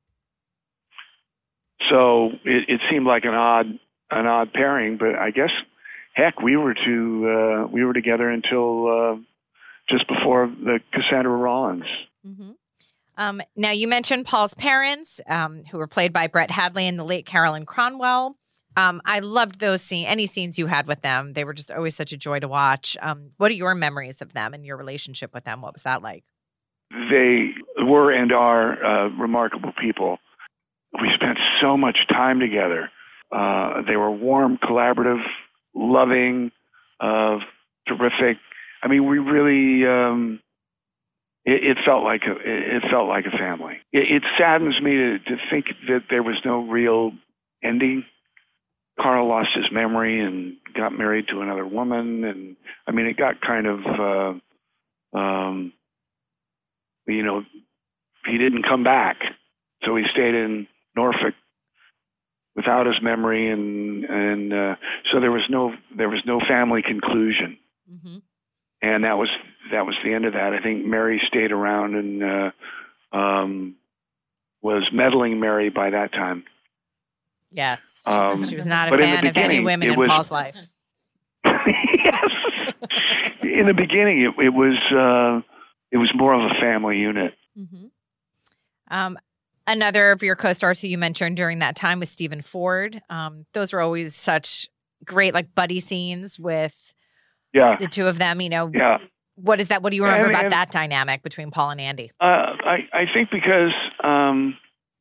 Speaker 4: so it, it seemed like an odd an odd pairing, but I guess, heck, we were to uh, we were together until. Uh, just before the Cassandra Rollins.
Speaker 2: Mm-hmm. Um, now, you mentioned Paul's parents, um, who were played by Brett Hadley and the late Carolyn Cronwell. Um, I loved those scenes, any scenes you had with them. They were just always such a joy to watch. Um, what are your memories of them and your relationship with them? What was that like?
Speaker 4: They were and are uh, remarkable people. We spent so much time together. Uh, they were warm, collaborative, loving, uh, terrific. I mean, we really, um, it, it felt like a, it felt like a family. It, it saddens me to, to think that there was no real ending. Carl lost his memory and got married to another woman. And I mean, it got kind of, uh, um, you know, he didn't come back. So he stayed in Norfolk without his memory. And, and, uh, so there was no, there was no family conclusion.
Speaker 2: Mm-hmm.
Speaker 4: And that was that was the end of that. I think Mary stayed around and uh, um, was meddling Mary by that time.
Speaker 2: Yes.
Speaker 4: Um,
Speaker 2: she was not a
Speaker 4: but in
Speaker 2: fan
Speaker 4: the
Speaker 2: of any
Speaker 4: beginning,
Speaker 2: women
Speaker 4: it
Speaker 2: in
Speaker 4: was-
Speaker 2: Paul's life.
Speaker 4: Yes. In the beginning, it, it was uh, it was more of a family unit.
Speaker 2: Mm-hmm. Um, another of your co-stars who you mentioned during that time was Stephen Ford. Um, those were always such great, like, buddy scenes with
Speaker 4: Yeah,
Speaker 2: the two of them. You know,
Speaker 4: yeah.
Speaker 2: what is that? What do you remember
Speaker 4: And-
Speaker 2: about
Speaker 4: and-
Speaker 2: that dynamic between Paul and Andy?
Speaker 4: Uh, I I think because um,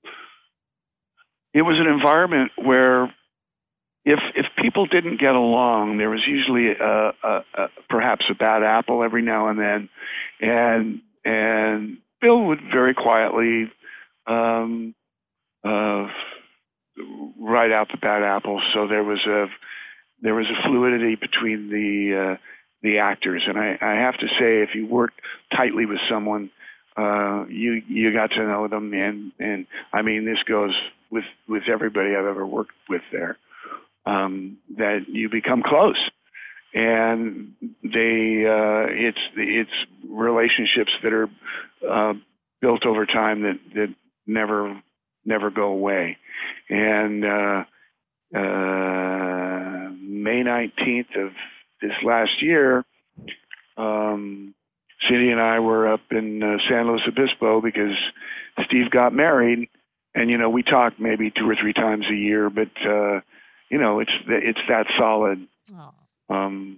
Speaker 4: it was an environment where if if people didn't get along, there was usually a, a, a perhaps a bad apple every now and then, and and Bill would very quietly um, uh, write out the bad apples. So there was a there was a fluidity between the uh, the actors, and I, I have to say, if you worked tightly with someone, uh, you you got to know them, and and I mean, this goes with with everybody I've ever worked with there. Um, that you become close, and they uh, it's it's relationships that are uh, built over time that that never never go away. And uh, uh, May nineteenth of this last year, um, Cindy and I were up in uh, San Luis Obispo because Steve got married, and you know we talk maybe two or three times a year, but. Uh, you know, it's it's that solid.
Speaker 2: Oh.
Speaker 4: Um,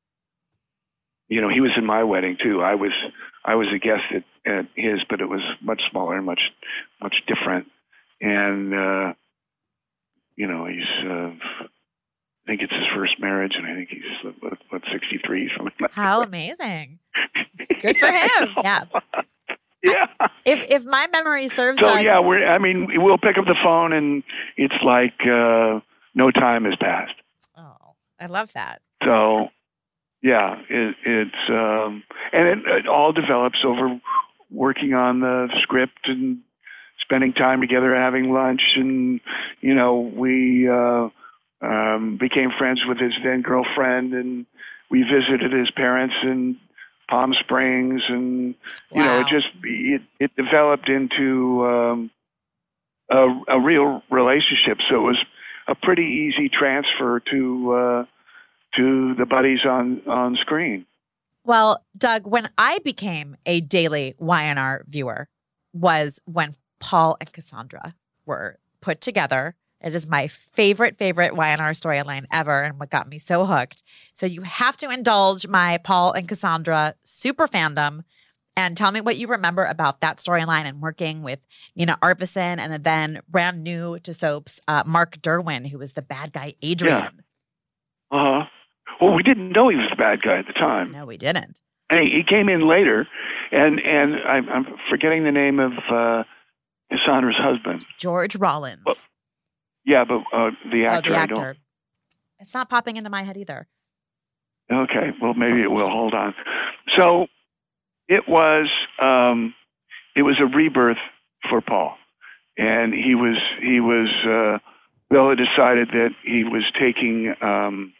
Speaker 4: you know, he was in my wedding too. I was I was a guest at, at his, but it was much smaller and much much different. And uh, you know, he's uh, I think it's his first marriage, and I think he's what, what sixty-three, something like that.
Speaker 3: How amazing! Good for him. Yeah.
Speaker 4: Yeah.
Speaker 3: If if my memory serves,
Speaker 4: So
Speaker 3: Doug,
Speaker 4: yeah, we're. I mean, we'll pick up the phone, and it's like uh, no time has passed.
Speaker 2: Oh, I love that.
Speaker 4: So, yeah, it, it's um, and it, it all develops over working on the script and spending time together, having lunch, and you know, we uh, um, became friends with his then girlfriend, and we visited his parents in Palm Springs, and you know, it
Speaker 2: Wow.
Speaker 4: just it, it developed into um, a, a real relationship. So it was a pretty easy transfer to. Uh, to the buddies on, on screen.
Speaker 3: well, Doug, when I became a daily Y N R viewer was when Paul and Cassandra were put together. It is my favorite, favorite Y N R storyline ever and what got me so hooked. So you have to indulge my Paul and Cassandra super fandom and tell me what you remember about that storyline and working with Nina Arvison and then brand new to soaps, uh, Mark Derwin, who was the bad guy, Adrian.
Speaker 4: Uh-huh. Well, we didn't know he was the bad guy at the time.
Speaker 3: No, we didn't.
Speaker 4: And he, he came in later, and, and I'm, I'm forgetting the name of uh, Cassandra's husband.
Speaker 3: George Rollins.
Speaker 4: Well, Yeah, but uh, the
Speaker 3: oh,
Speaker 4: actor,
Speaker 3: the
Speaker 4: I
Speaker 3: actor. It's not popping into my head either.
Speaker 4: don't. Okay, well, maybe it will. Hold on. So it was um, it was a rebirth for Paul, and he was he was uh, Bill had decided that he was taking um,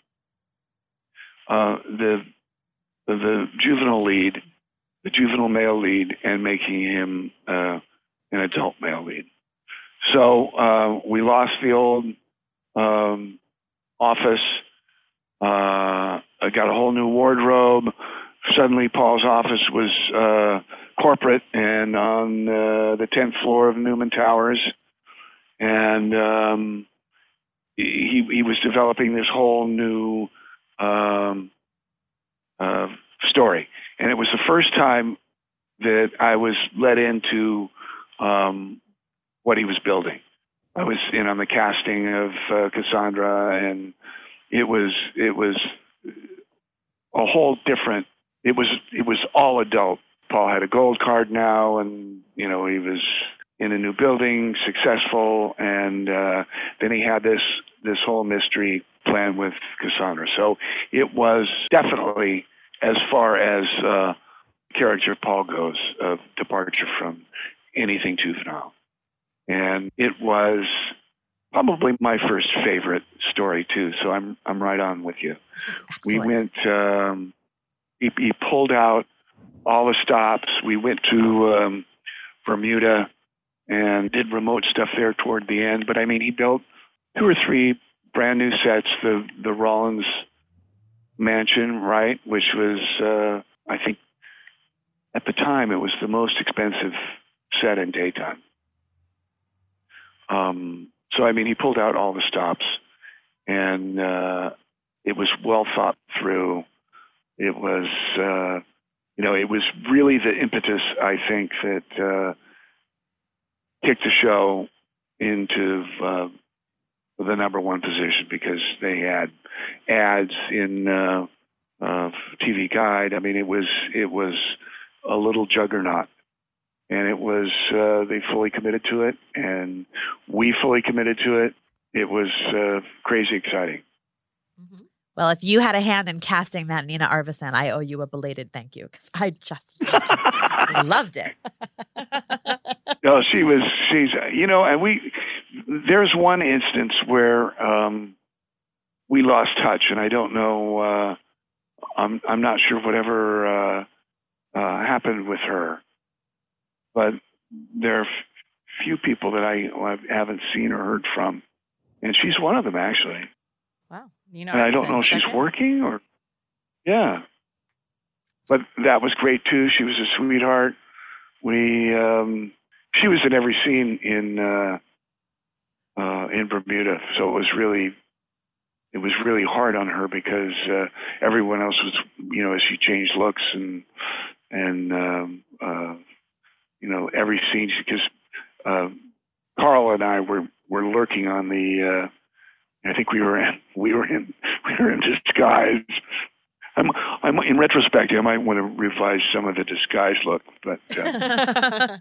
Speaker 4: uh, the the juvenile lead, the juvenile male lead, and making him uh, an adult male lead. So uh, we lost the old um, office. Uh, I got a whole new wardrobe. Suddenly, Paul's office was uh, corporate and on uh, the tenth floor of Newman Towers, and um, he he was developing this whole new um, uh, story. And it was the first time that I was let into um, what he was building. I was in on the casting of uh, Cassandra, and it was it was a whole different. It was it was all adult. Paul had a gold card now, and you know he was in a new building, successful, and uh, then he had this this whole mystery plan with Cassandra. So it was definitely, as far as uh, character Paul goes, a departure from anything juvenile. And it was probably my first favorite story too. So I'm I'm right on with you.
Speaker 3: Excellent.
Speaker 4: We went. Um, he, he pulled out all the stops. We went to um, Bermuda and did remote stuff there toward the end. But I mean, he built two or three brand new sets. The the Rollins mansion, right, which was uh, I think at the time it was the most expensive set in daytime. Um, so, I mean, he pulled out all the stops, and uh, it was well thought through. It was, uh, you know, it was really the impetus, I think, that uh, kicked the show into uh, the number one position, because they had ads in uh, uh, T V Guide. I mean, it was it was a little juggernaut. And it was, uh, they fully committed to it, and we fully committed to it. It was uh, crazy exciting.
Speaker 3: Mm-hmm. Well, if you had a hand in casting that Nina Arvison, I owe you a belated thank you, because I just loved it. loved it.
Speaker 4: No, she was, she's, you know, and we, there's one instance where um, we lost touch, and I don't know, uh, I'm, I'm not sure whatever uh, uh, happened with her. But there are f- few people that I, I haven't seen or heard from, and she's one of them, actually.
Speaker 2: Wow. You know,
Speaker 4: And I don't know if she's working or, yeah. But that was great too. She was a sweetheart. We, um, she was in every scene in uh, uh, in Bermuda, so it was really it was really hard on her because uh, everyone else was, you know, as she changed looks and and um, uh, you know, every scene because uh, Carl and I were were lurking on the. Uh, I think we were in, we were in we were in disguise. I'm, I'm in retrospect, I might want to revise some of the disguise look, but uh,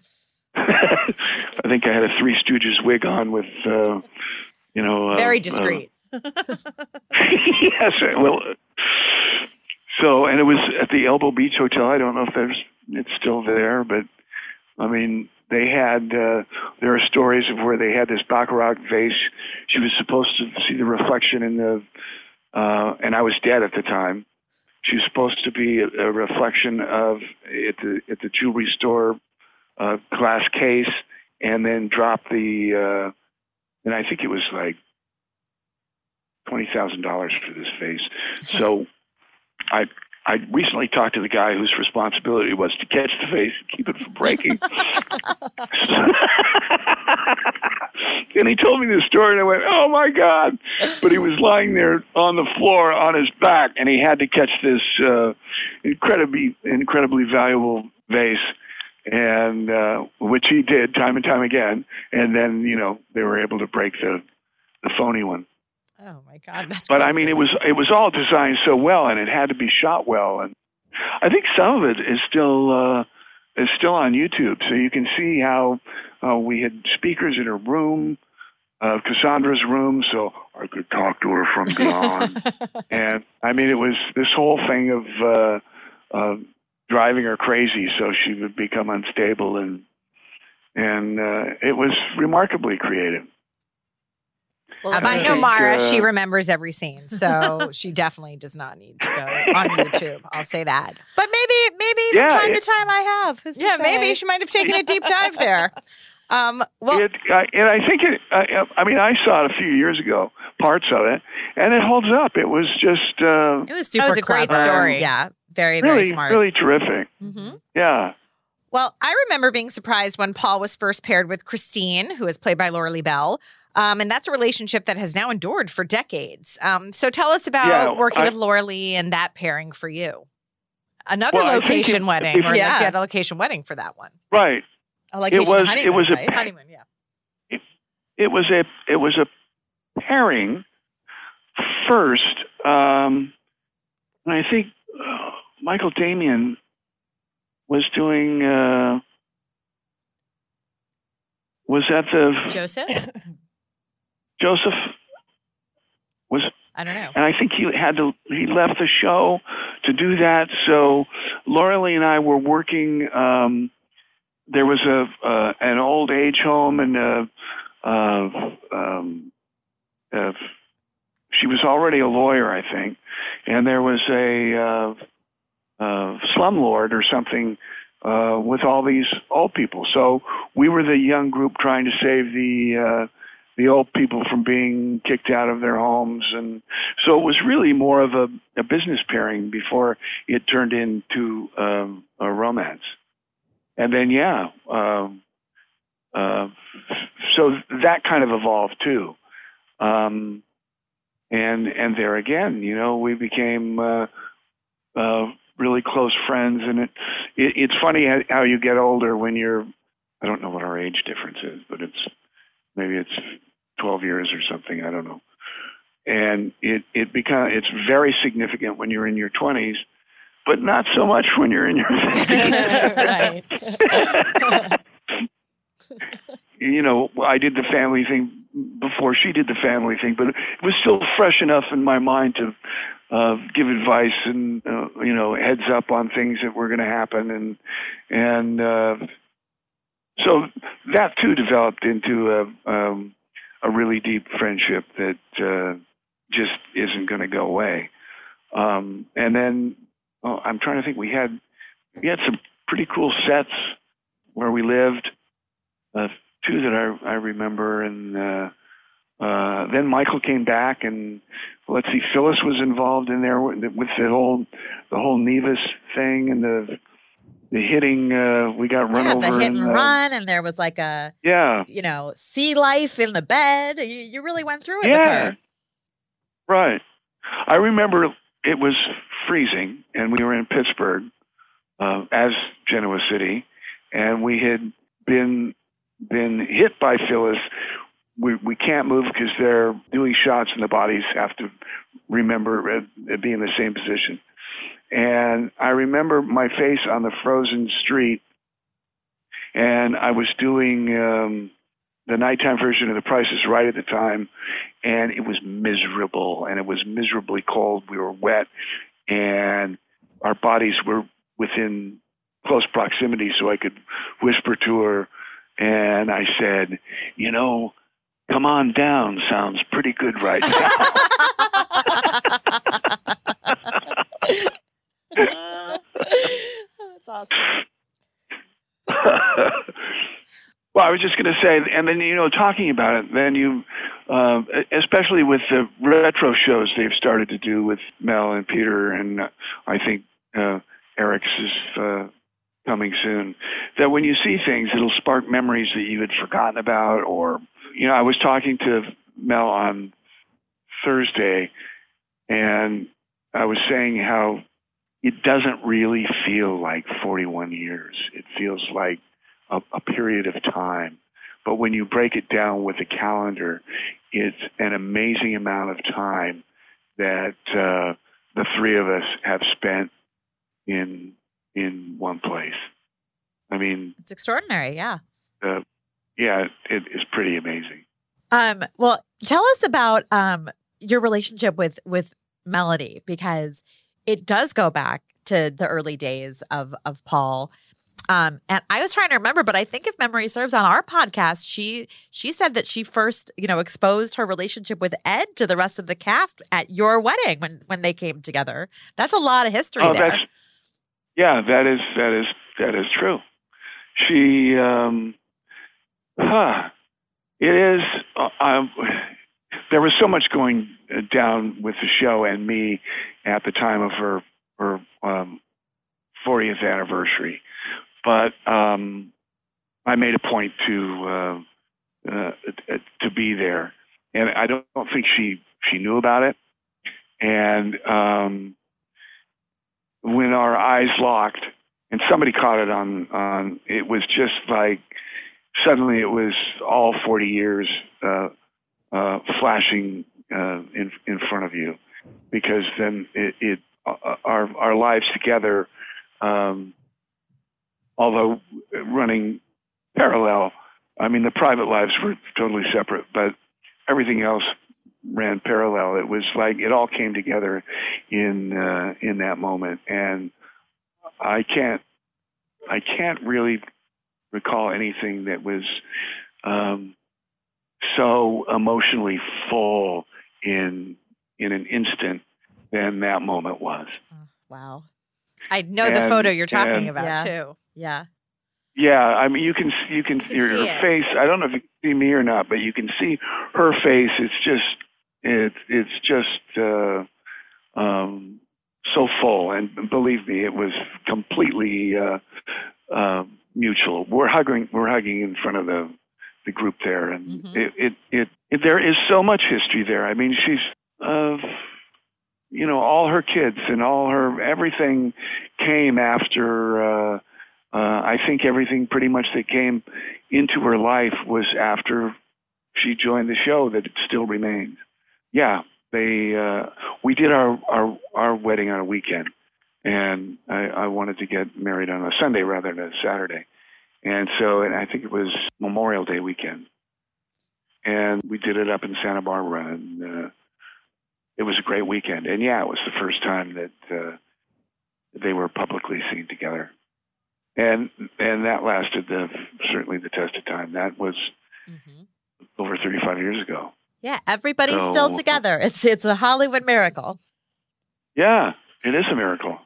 Speaker 4: I think I had a Three Stooges wig on with, uh, you know, uh,
Speaker 2: very discreet.
Speaker 4: Uh, yes, well, so and it was at the Elbow Beach Hotel. I don't know if there's it's still there, but I mean. They had, uh, there are stories of where they had this Baccarat vase. She was supposed to see the reflection in the, uh, and I was dead at the time. She was supposed to be a, a reflection of, at the, at the jewelry store, uh, glass case, and then drop the, uh, and I think it was like twenty thousand dollars for this vase. So I, I recently talked to the guy whose responsibility was to catch the vase and keep it from breaking. And he told me this story, and I went, oh, my God. But he was lying there on the floor on his back, and he had to catch this uh, incredibly, incredibly valuable vase, and uh, which he did time and time again. And then, you know, they were able to break the, the phony one.
Speaker 2: Oh my God, that's.
Speaker 4: But I mean, it was it was all designed so well, and it had to be shot well, and I think some of it is still uh, is still on YouTube, so you can see how uh, we had speakers in her room, uh, Cassandra's room, so I could talk to her from beyond, and I mean, it was this whole thing of uh, uh, driving her crazy, so she would become unstable, and and uh, it was remarkably creative.
Speaker 2: Well, if I know Mara, she remembers every scene, so she definitely does not need to go on YouTube. I'll say that. But maybe, maybe
Speaker 4: yeah,
Speaker 2: from time
Speaker 4: it,
Speaker 2: to time I have. Who's yeah, maybe she might have taken a deep dive there. Um, well,
Speaker 4: it, uh, and I think it. Uh, I mean, I saw it a few years ago, parts of it, and it holds up. It was just. Uh,
Speaker 3: it was super.
Speaker 2: It was a
Speaker 3: clever.
Speaker 2: great story.
Speaker 3: Yeah, very,
Speaker 4: really,
Speaker 3: very smart.
Speaker 4: Really terrific.
Speaker 2: Mm-hmm.
Speaker 4: Yeah.
Speaker 2: Well, I remember being surprised when Paul was first paired with Christine, who is played by Laura Lee Bell. Um, and that's a relationship that has now endured for decades. Um, so tell us about
Speaker 4: yeah,
Speaker 2: working
Speaker 4: I,
Speaker 2: with Laura Lee and that pairing for you. Another
Speaker 4: well,
Speaker 2: location
Speaker 4: it,
Speaker 2: wedding,
Speaker 4: if,
Speaker 2: or
Speaker 3: yeah.
Speaker 2: like you had a location wedding for that one.
Speaker 4: Right.
Speaker 3: A location
Speaker 4: it was.
Speaker 3: honeymoon,
Speaker 4: It was
Speaker 3: right?
Speaker 4: a
Speaker 2: honeymoon. Yeah.
Speaker 4: It, it was a. It was a pairing first, um, and I think uh, Michael Damian was doing. Uh, was that the
Speaker 2: Joseph?
Speaker 4: Joseph was,
Speaker 2: I don't know.
Speaker 4: and I think he had to. He left the show to do that. So Laura Lee and I were working. Um, there was a uh, an old age home, and uh, uh, um, uh, she was already a lawyer, I think, and there was a uh, uh, slumlord or something uh, with all these old people. So we were the young group trying to save the. Uh, the old people from being kicked out of their homes. And so it was really more of a, a business pairing before it turned into um, a romance. And then, yeah, um, uh, so that kind of evolved too. Um, and and there again, you know, we became uh, uh, really close friends. And it, it it's funny how you get older when you're, I don't know what our age difference is, but it's, maybe it's twelve years or something. I don't know. And it, it become, it's very significant when you're in your twenties, but not so much when you're in your fifties. You know, I did the family thing before she did the family thing, but it was still fresh enough in my mind to uh, give advice and, uh, you know, heads up on things that were going to happen. And, and, uh, so that too developed into a, um, a really deep friendship that uh, just isn't going to go away. Um, and then oh, I'm trying to think. We had we had some pretty cool sets where we lived. Uh, two that I I remember, and uh, uh, then Michael came back, and let's see, Phyllis was involved in there with, with the whole the whole Nevis thing and the. The hitting, uh, we got run
Speaker 3: yeah,
Speaker 4: over.
Speaker 3: the hit and
Speaker 4: and, uh,
Speaker 3: run, and there was like a,
Speaker 4: yeah,
Speaker 3: you know, sea life in the bed. You, you really went through it
Speaker 4: yeah.
Speaker 3: with her.
Speaker 4: Right. I remember it was freezing, and we were in Pittsburgh uh, as Genoa City, and we had been been hit by Phyllis. We we can't move because they're doing shots, and the bodies have to remember uh, be in the same position. And I remember my face on the frozen street, and I was doing um, the nighttime version of The Price is Right at the time, and it was miserable, and it was miserably cold. We were wet, and our bodies were within close proximity, so I could whisper to her, and I said, you know, come on down sounds pretty good right now.
Speaker 3: That's awesome.
Speaker 4: Well, I was just going to say, and then, you know, talking about it, then you, uh, especially with the retro shows they've started to do with Mel and Peter, and uh, I think uh, Eric's is uh, coming soon, that when you see things, it'll spark memories that you had forgotten about. Or, you know, I was talking to Mel on Thursday, and I was saying how it doesn't really feel like forty-one years. It feels like a, a period of time. But when you break it down with a calendar, it's an amazing amount of time that uh, the three of us have spent in in one place. I mean,
Speaker 3: It's extraordinary. Yeah.
Speaker 4: uh, yeah, it is pretty amazing.
Speaker 3: Um, well, tell us about um, your relationship with with Melody, because it does go back to the early days of of Paul. Um, and I was trying to remember, but I think if memory serves, on our podcast, she she said that she first, you know, exposed her relationship with Ed to the rest of the cast at your wedding when when they came together. That's a lot of history
Speaker 4: Oh,
Speaker 3: there.
Speaker 4: that's yeah, that is that is that is true. She, um, huh, it is. Uh, um, there was so much going down with the show and me at the time of her her um, fortieth anniversary, but um, I made a point to uh, uh, to be there, and I don't, don't think she she knew about it. And um, when our eyes locked, and somebody caught it on on, it was just like suddenly it was all forty years uh, uh, flashing uh, in in front of you, because then it, it uh, our our lives together, um, although running parallel. I mean, the private lives were totally separate, but everything else ran parallel. It was like it all came together in uh, in that moment, and I can't I can't really recall anything that was um, so emotionally full in in an instant than that moment was.
Speaker 3: Oh, wow.
Speaker 2: I know the
Speaker 4: And-
Speaker 2: photo you're talking
Speaker 4: and-
Speaker 2: about
Speaker 3: Yeah.
Speaker 2: too.
Speaker 3: Yeah.
Speaker 4: Yeah, I mean, you can you can,
Speaker 2: You can
Speaker 4: your,
Speaker 2: see
Speaker 4: her
Speaker 2: it.
Speaker 4: face. I don't know if you can see me or not, but you can see her face. It's just it it's just uh, um, so full, and believe me, it was completely uh, uh, mutual. We're hugging we're hugging in front of the the group there, and
Speaker 3: Mhm.
Speaker 4: it, it, it it there is so much history there. I mean, she's uh, you know, all her kids and all her everything came after. Uh, Uh, I think everything pretty much that came into her life was after she joined the show that it still remains. Yeah, they uh, we did our, our our wedding on a weekend, and I, I wanted to get married on a Sunday rather than a Saturday, and so and I think it was Memorial Day weekend, and we did it up in Santa Barbara, and uh, it was a great weekend. And yeah, it was the first time that uh, they were publicly seen together. And and that lasted the certainly the test of time. That was
Speaker 3: Mm-hmm.
Speaker 4: over thirty-five years ago.
Speaker 3: Yeah. Everybody's
Speaker 4: So-
Speaker 3: still together. It's it's a Hollywood miracle.
Speaker 4: Yeah, it is a miracle.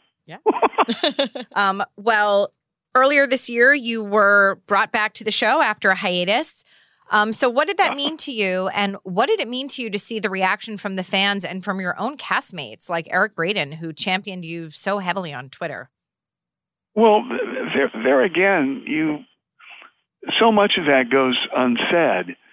Speaker 5: Um, well, earlier this year, you were brought back to the show after a hiatus.
Speaker 2: Um, so what did that mean to you? And what did it mean to you to see the reaction from the fans and from your own castmates like Eric Braeden, who championed you so heavily on Twitter?
Speaker 4: Well, there, there again, you so much of that goes unsaid,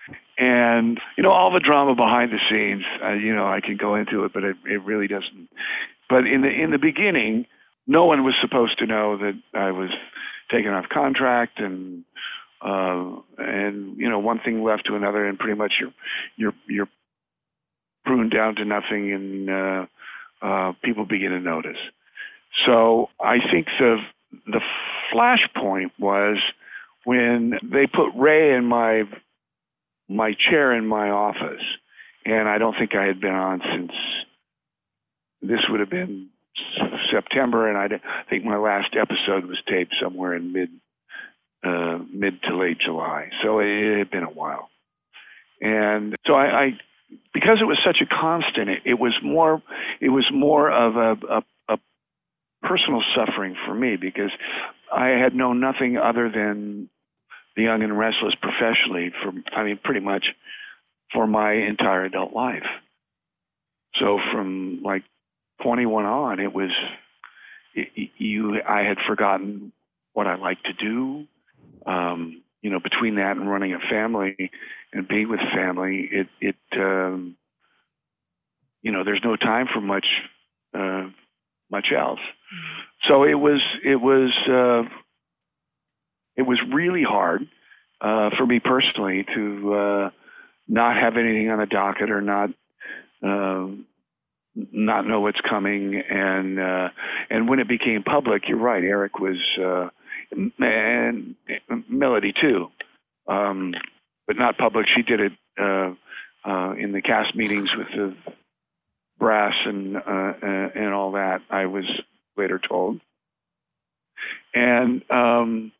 Speaker 4: And, you know, all the drama behind the scenes, uh, you know, I can go into it, but it, it really doesn't. But in the in the beginning, no one was supposed to know that I was taken off contract, and uh, and you know, one thing left to another, and pretty much you're you're you're pruned down to nothing, and uh, uh, people begin to notice. So I think the the flashpoint was when they put Ray in my my chair in my office, and I don't think I had been on since this would have been September, and I think my last episode was taped somewhere in mid uh, mid to late July. So it had been a while, and so I, I because it was such a constant, it, it was more it was more of a, a, a personal suffering for me, because I had known nothing other than The Young and Restless professionally for, I mean, pretty much for my entire adult life. So from like twenty-one on, it was, it, you, I had forgotten what I liked to do. Um, you know, between that and running a family and being with family, it, it, um, you know, there's no time for much, uh, much else. So it was, it was, uh, it was really hard, uh, for me personally to, uh, not have anything on the docket, or not, uh, not know what's coming. And, uh, and when it became public, you're right, Eric was, uh, and Melody too, um, but not public. She did it, uh, uh, in the cast meetings with the brass and, uh, uh, and all that, I was later told. And, um,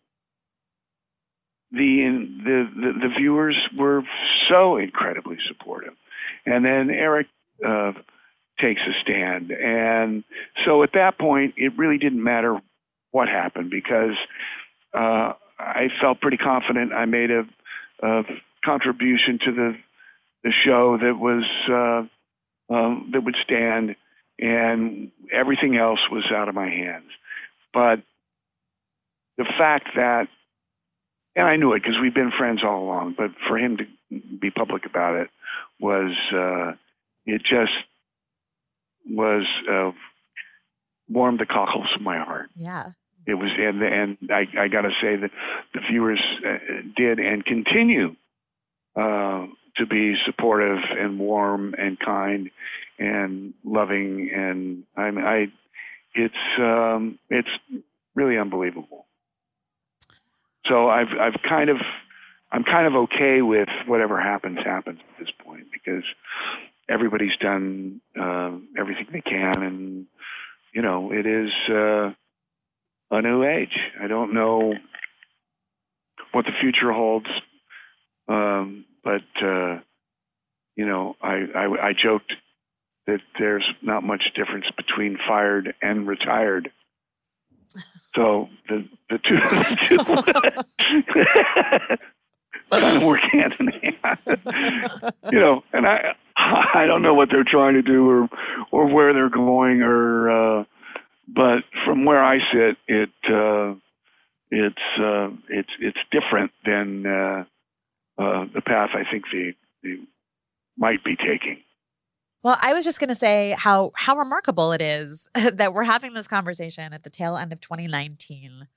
Speaker 4: The, the the the viewers were so incredibly supportive, and then Eric uh, takes a stand, and so at that point it really didn't matter what happened, because uh, I felt pretty confident I made a, a contribution to the the show that was uh, um, that would stand, and everything else was out of my hands. But the fact that, and I knew it because we've been friends all along, but for him to be public about it was, uh, it just was, uh, warmed the cockles of my heart.
Speaker 3: Yeah.
Speaker 4: It was, and, and I, I got to say that the viewers uh, did and continue uh, to be supportive and warm and kind and loving. And I mean, I, it's, um, it's really unbelievable. So I've I've kind of I'm kind of okay with whatever happens happens at this point, because everybody's done uh, everything they can, and you know, it is uh, a new age. I don't know what the future holds, um, but uh, you know, I, I I joked that there's not much difference between fired and retired. So the the two, the two kind of work hand in hand, you know. And I I don't know what they're trying to do, or or where they're going, or uh, but from where I sit, it uh, it's uh, it's it's different than uh, uh, the path I think they, they might be taking.
Speaker 3: Well, I was just going to say how how remarkable it is that we're having this conversation at the tail end of twenty nineteen.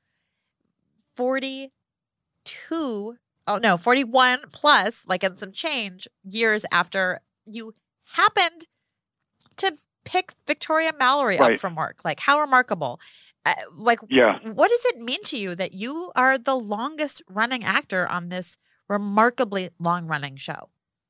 Speaker 3: forty-two, oh no, forty-one plus, like in some change, years after you happened to pick Victoria Mallory
Speaker 4: right.
Speaker 3: up from work. Like, how remarkable. Uh, like,
Speaker 4: yeah.
Speaker 3: What does it mean to you that you are the longest running actor on this remarkably long running show?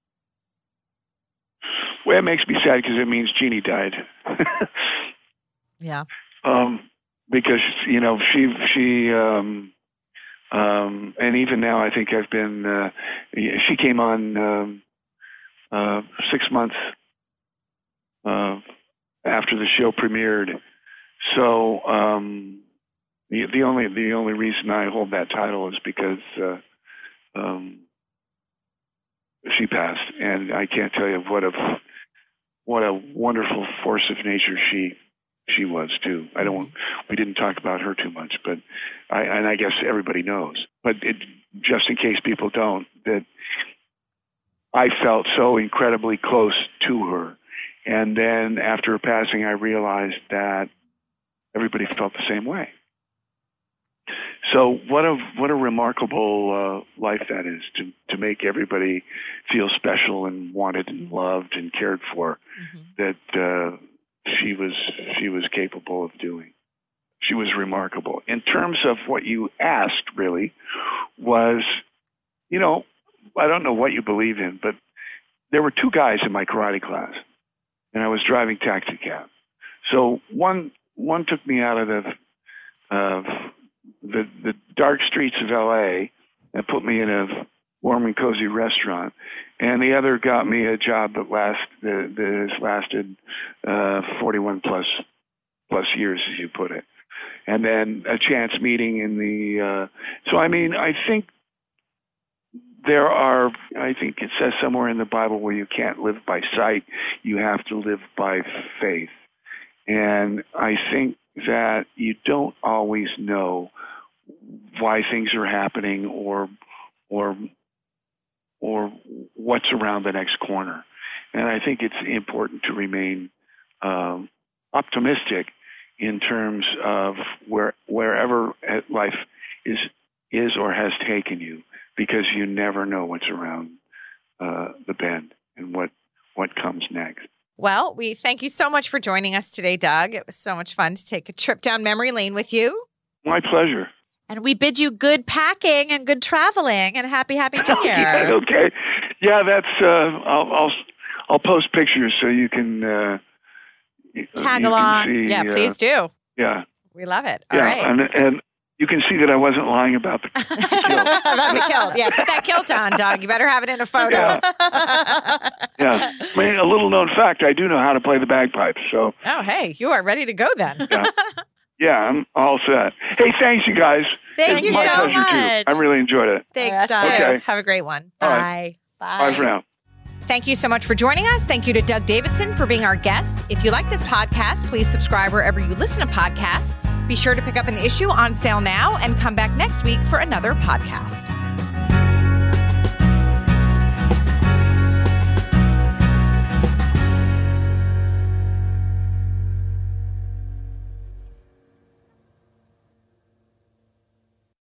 Speaker 4: Well, it makes me sad because it means Jeannie died.
Speaker 3: Yeah.
Speaker 4: Um, because, you know, she, she, um, um, and even now I think I've been, uh, she came on, um, uh, six months, uh, after the show premiered. So, um, the, the only, the only reason I hold that title is because, uh, um, she passed, and I can't tell you what a what a wonderful force of nature she she was too. I don't we didn't talk about her too much, but I and I guess everybody knows. But it, just in case people don't, that I felt so incredibly close to her. And then after her passing, I realized that everybody felt the same way. So what a what a remarkable uh, life that is, to to make everybody feel special and wanted and loved and cared for. Mm-hmm. That uh, she was she was capable of doing. She was remarkable. In terms of what you asked, really, was, you know, I don't know what you believe in, but there were two guys in my karate class, and I was driving taxi cab. So one one took me out of the uh, the the dark streets of L A and put me in a warm and cozy restaurant, and the other got me a job that last that, that has lasted uh, forty-one plus plus years, as you put it, and then a chance meeting in the. Uh, so I mean, I think there are. I think it says somewhere in the Bible where you can't live by sight, you have to live by faith, and I think that you don't always know why things are happening or or or what's around the next corner. And I think it's important to remain um, optimistic in terms of where wherever life is is or has taken you, because you never know what's around uh, the bend and what what comes next.
Speaker 5: Well, we thank you so much for joining us today, Doug. It was so much fun to take a trip down memory lane with you.
Speaker 4: My pleasure.
Speaker 3: And we bid you good packing and good traveling and happy, happy New Year.
Speaker 4: Yeah, okay. Yeah, that's, uh, I'll, I'll, I'll post pictures so you can, uh,
Speaker 3: tag
Speaker 4: you
Speaker 3: along.
Speaker 4: Can see,
Speaker 5: yeah,
Speaker 4: uh,
Speaker 5: please do.
Speaker 4: Yeah.
Speaker 5: We love it. All
Speaker 4: yeah,
Speaker 5: right.
Speaker 4: and, and you can see that I wasn't lying about the, the kilt.
Speaker 5: About the kilt. Yeah, put that kilt on, Doug. You better have it in a photo.
Speaker 4: Yeah. yeah. I mean, a little known fact, I do know how to play the bagpipes, so.
Speaker 5: Oh, hey, you are ready to go then.
Speaker 4: Yeah. Yeah, I'm all set. Hey, thanks, you guys.
Speaker 3: Thank
Speaker 4: It's
Speaker 3: you
Speaker 4: my
Speaker 3: so
Speaker 4: pleasure
Speaker 3: much.
Speaker 4: Too. I really enjoyed it.
Speaker 3: Thanks,
Speaker 5: Doug.
Speaker 3: Doug.
Speaker 4: Okay.
Speaker 5: Have a great one.
Speaker 4: All
Speaker 3: Bye.
Speaker 4: right.
Speaker 5: Bye.
Speaker 4: Bye for now.
Speaker 5: Thank you so much for joining us. Thank you to Doug Davidson for being our guest. If you like this podcast, please subscribe wherever you listen to podcasts. Be sure to pick up an issue on sale now and come back next week for another podcast.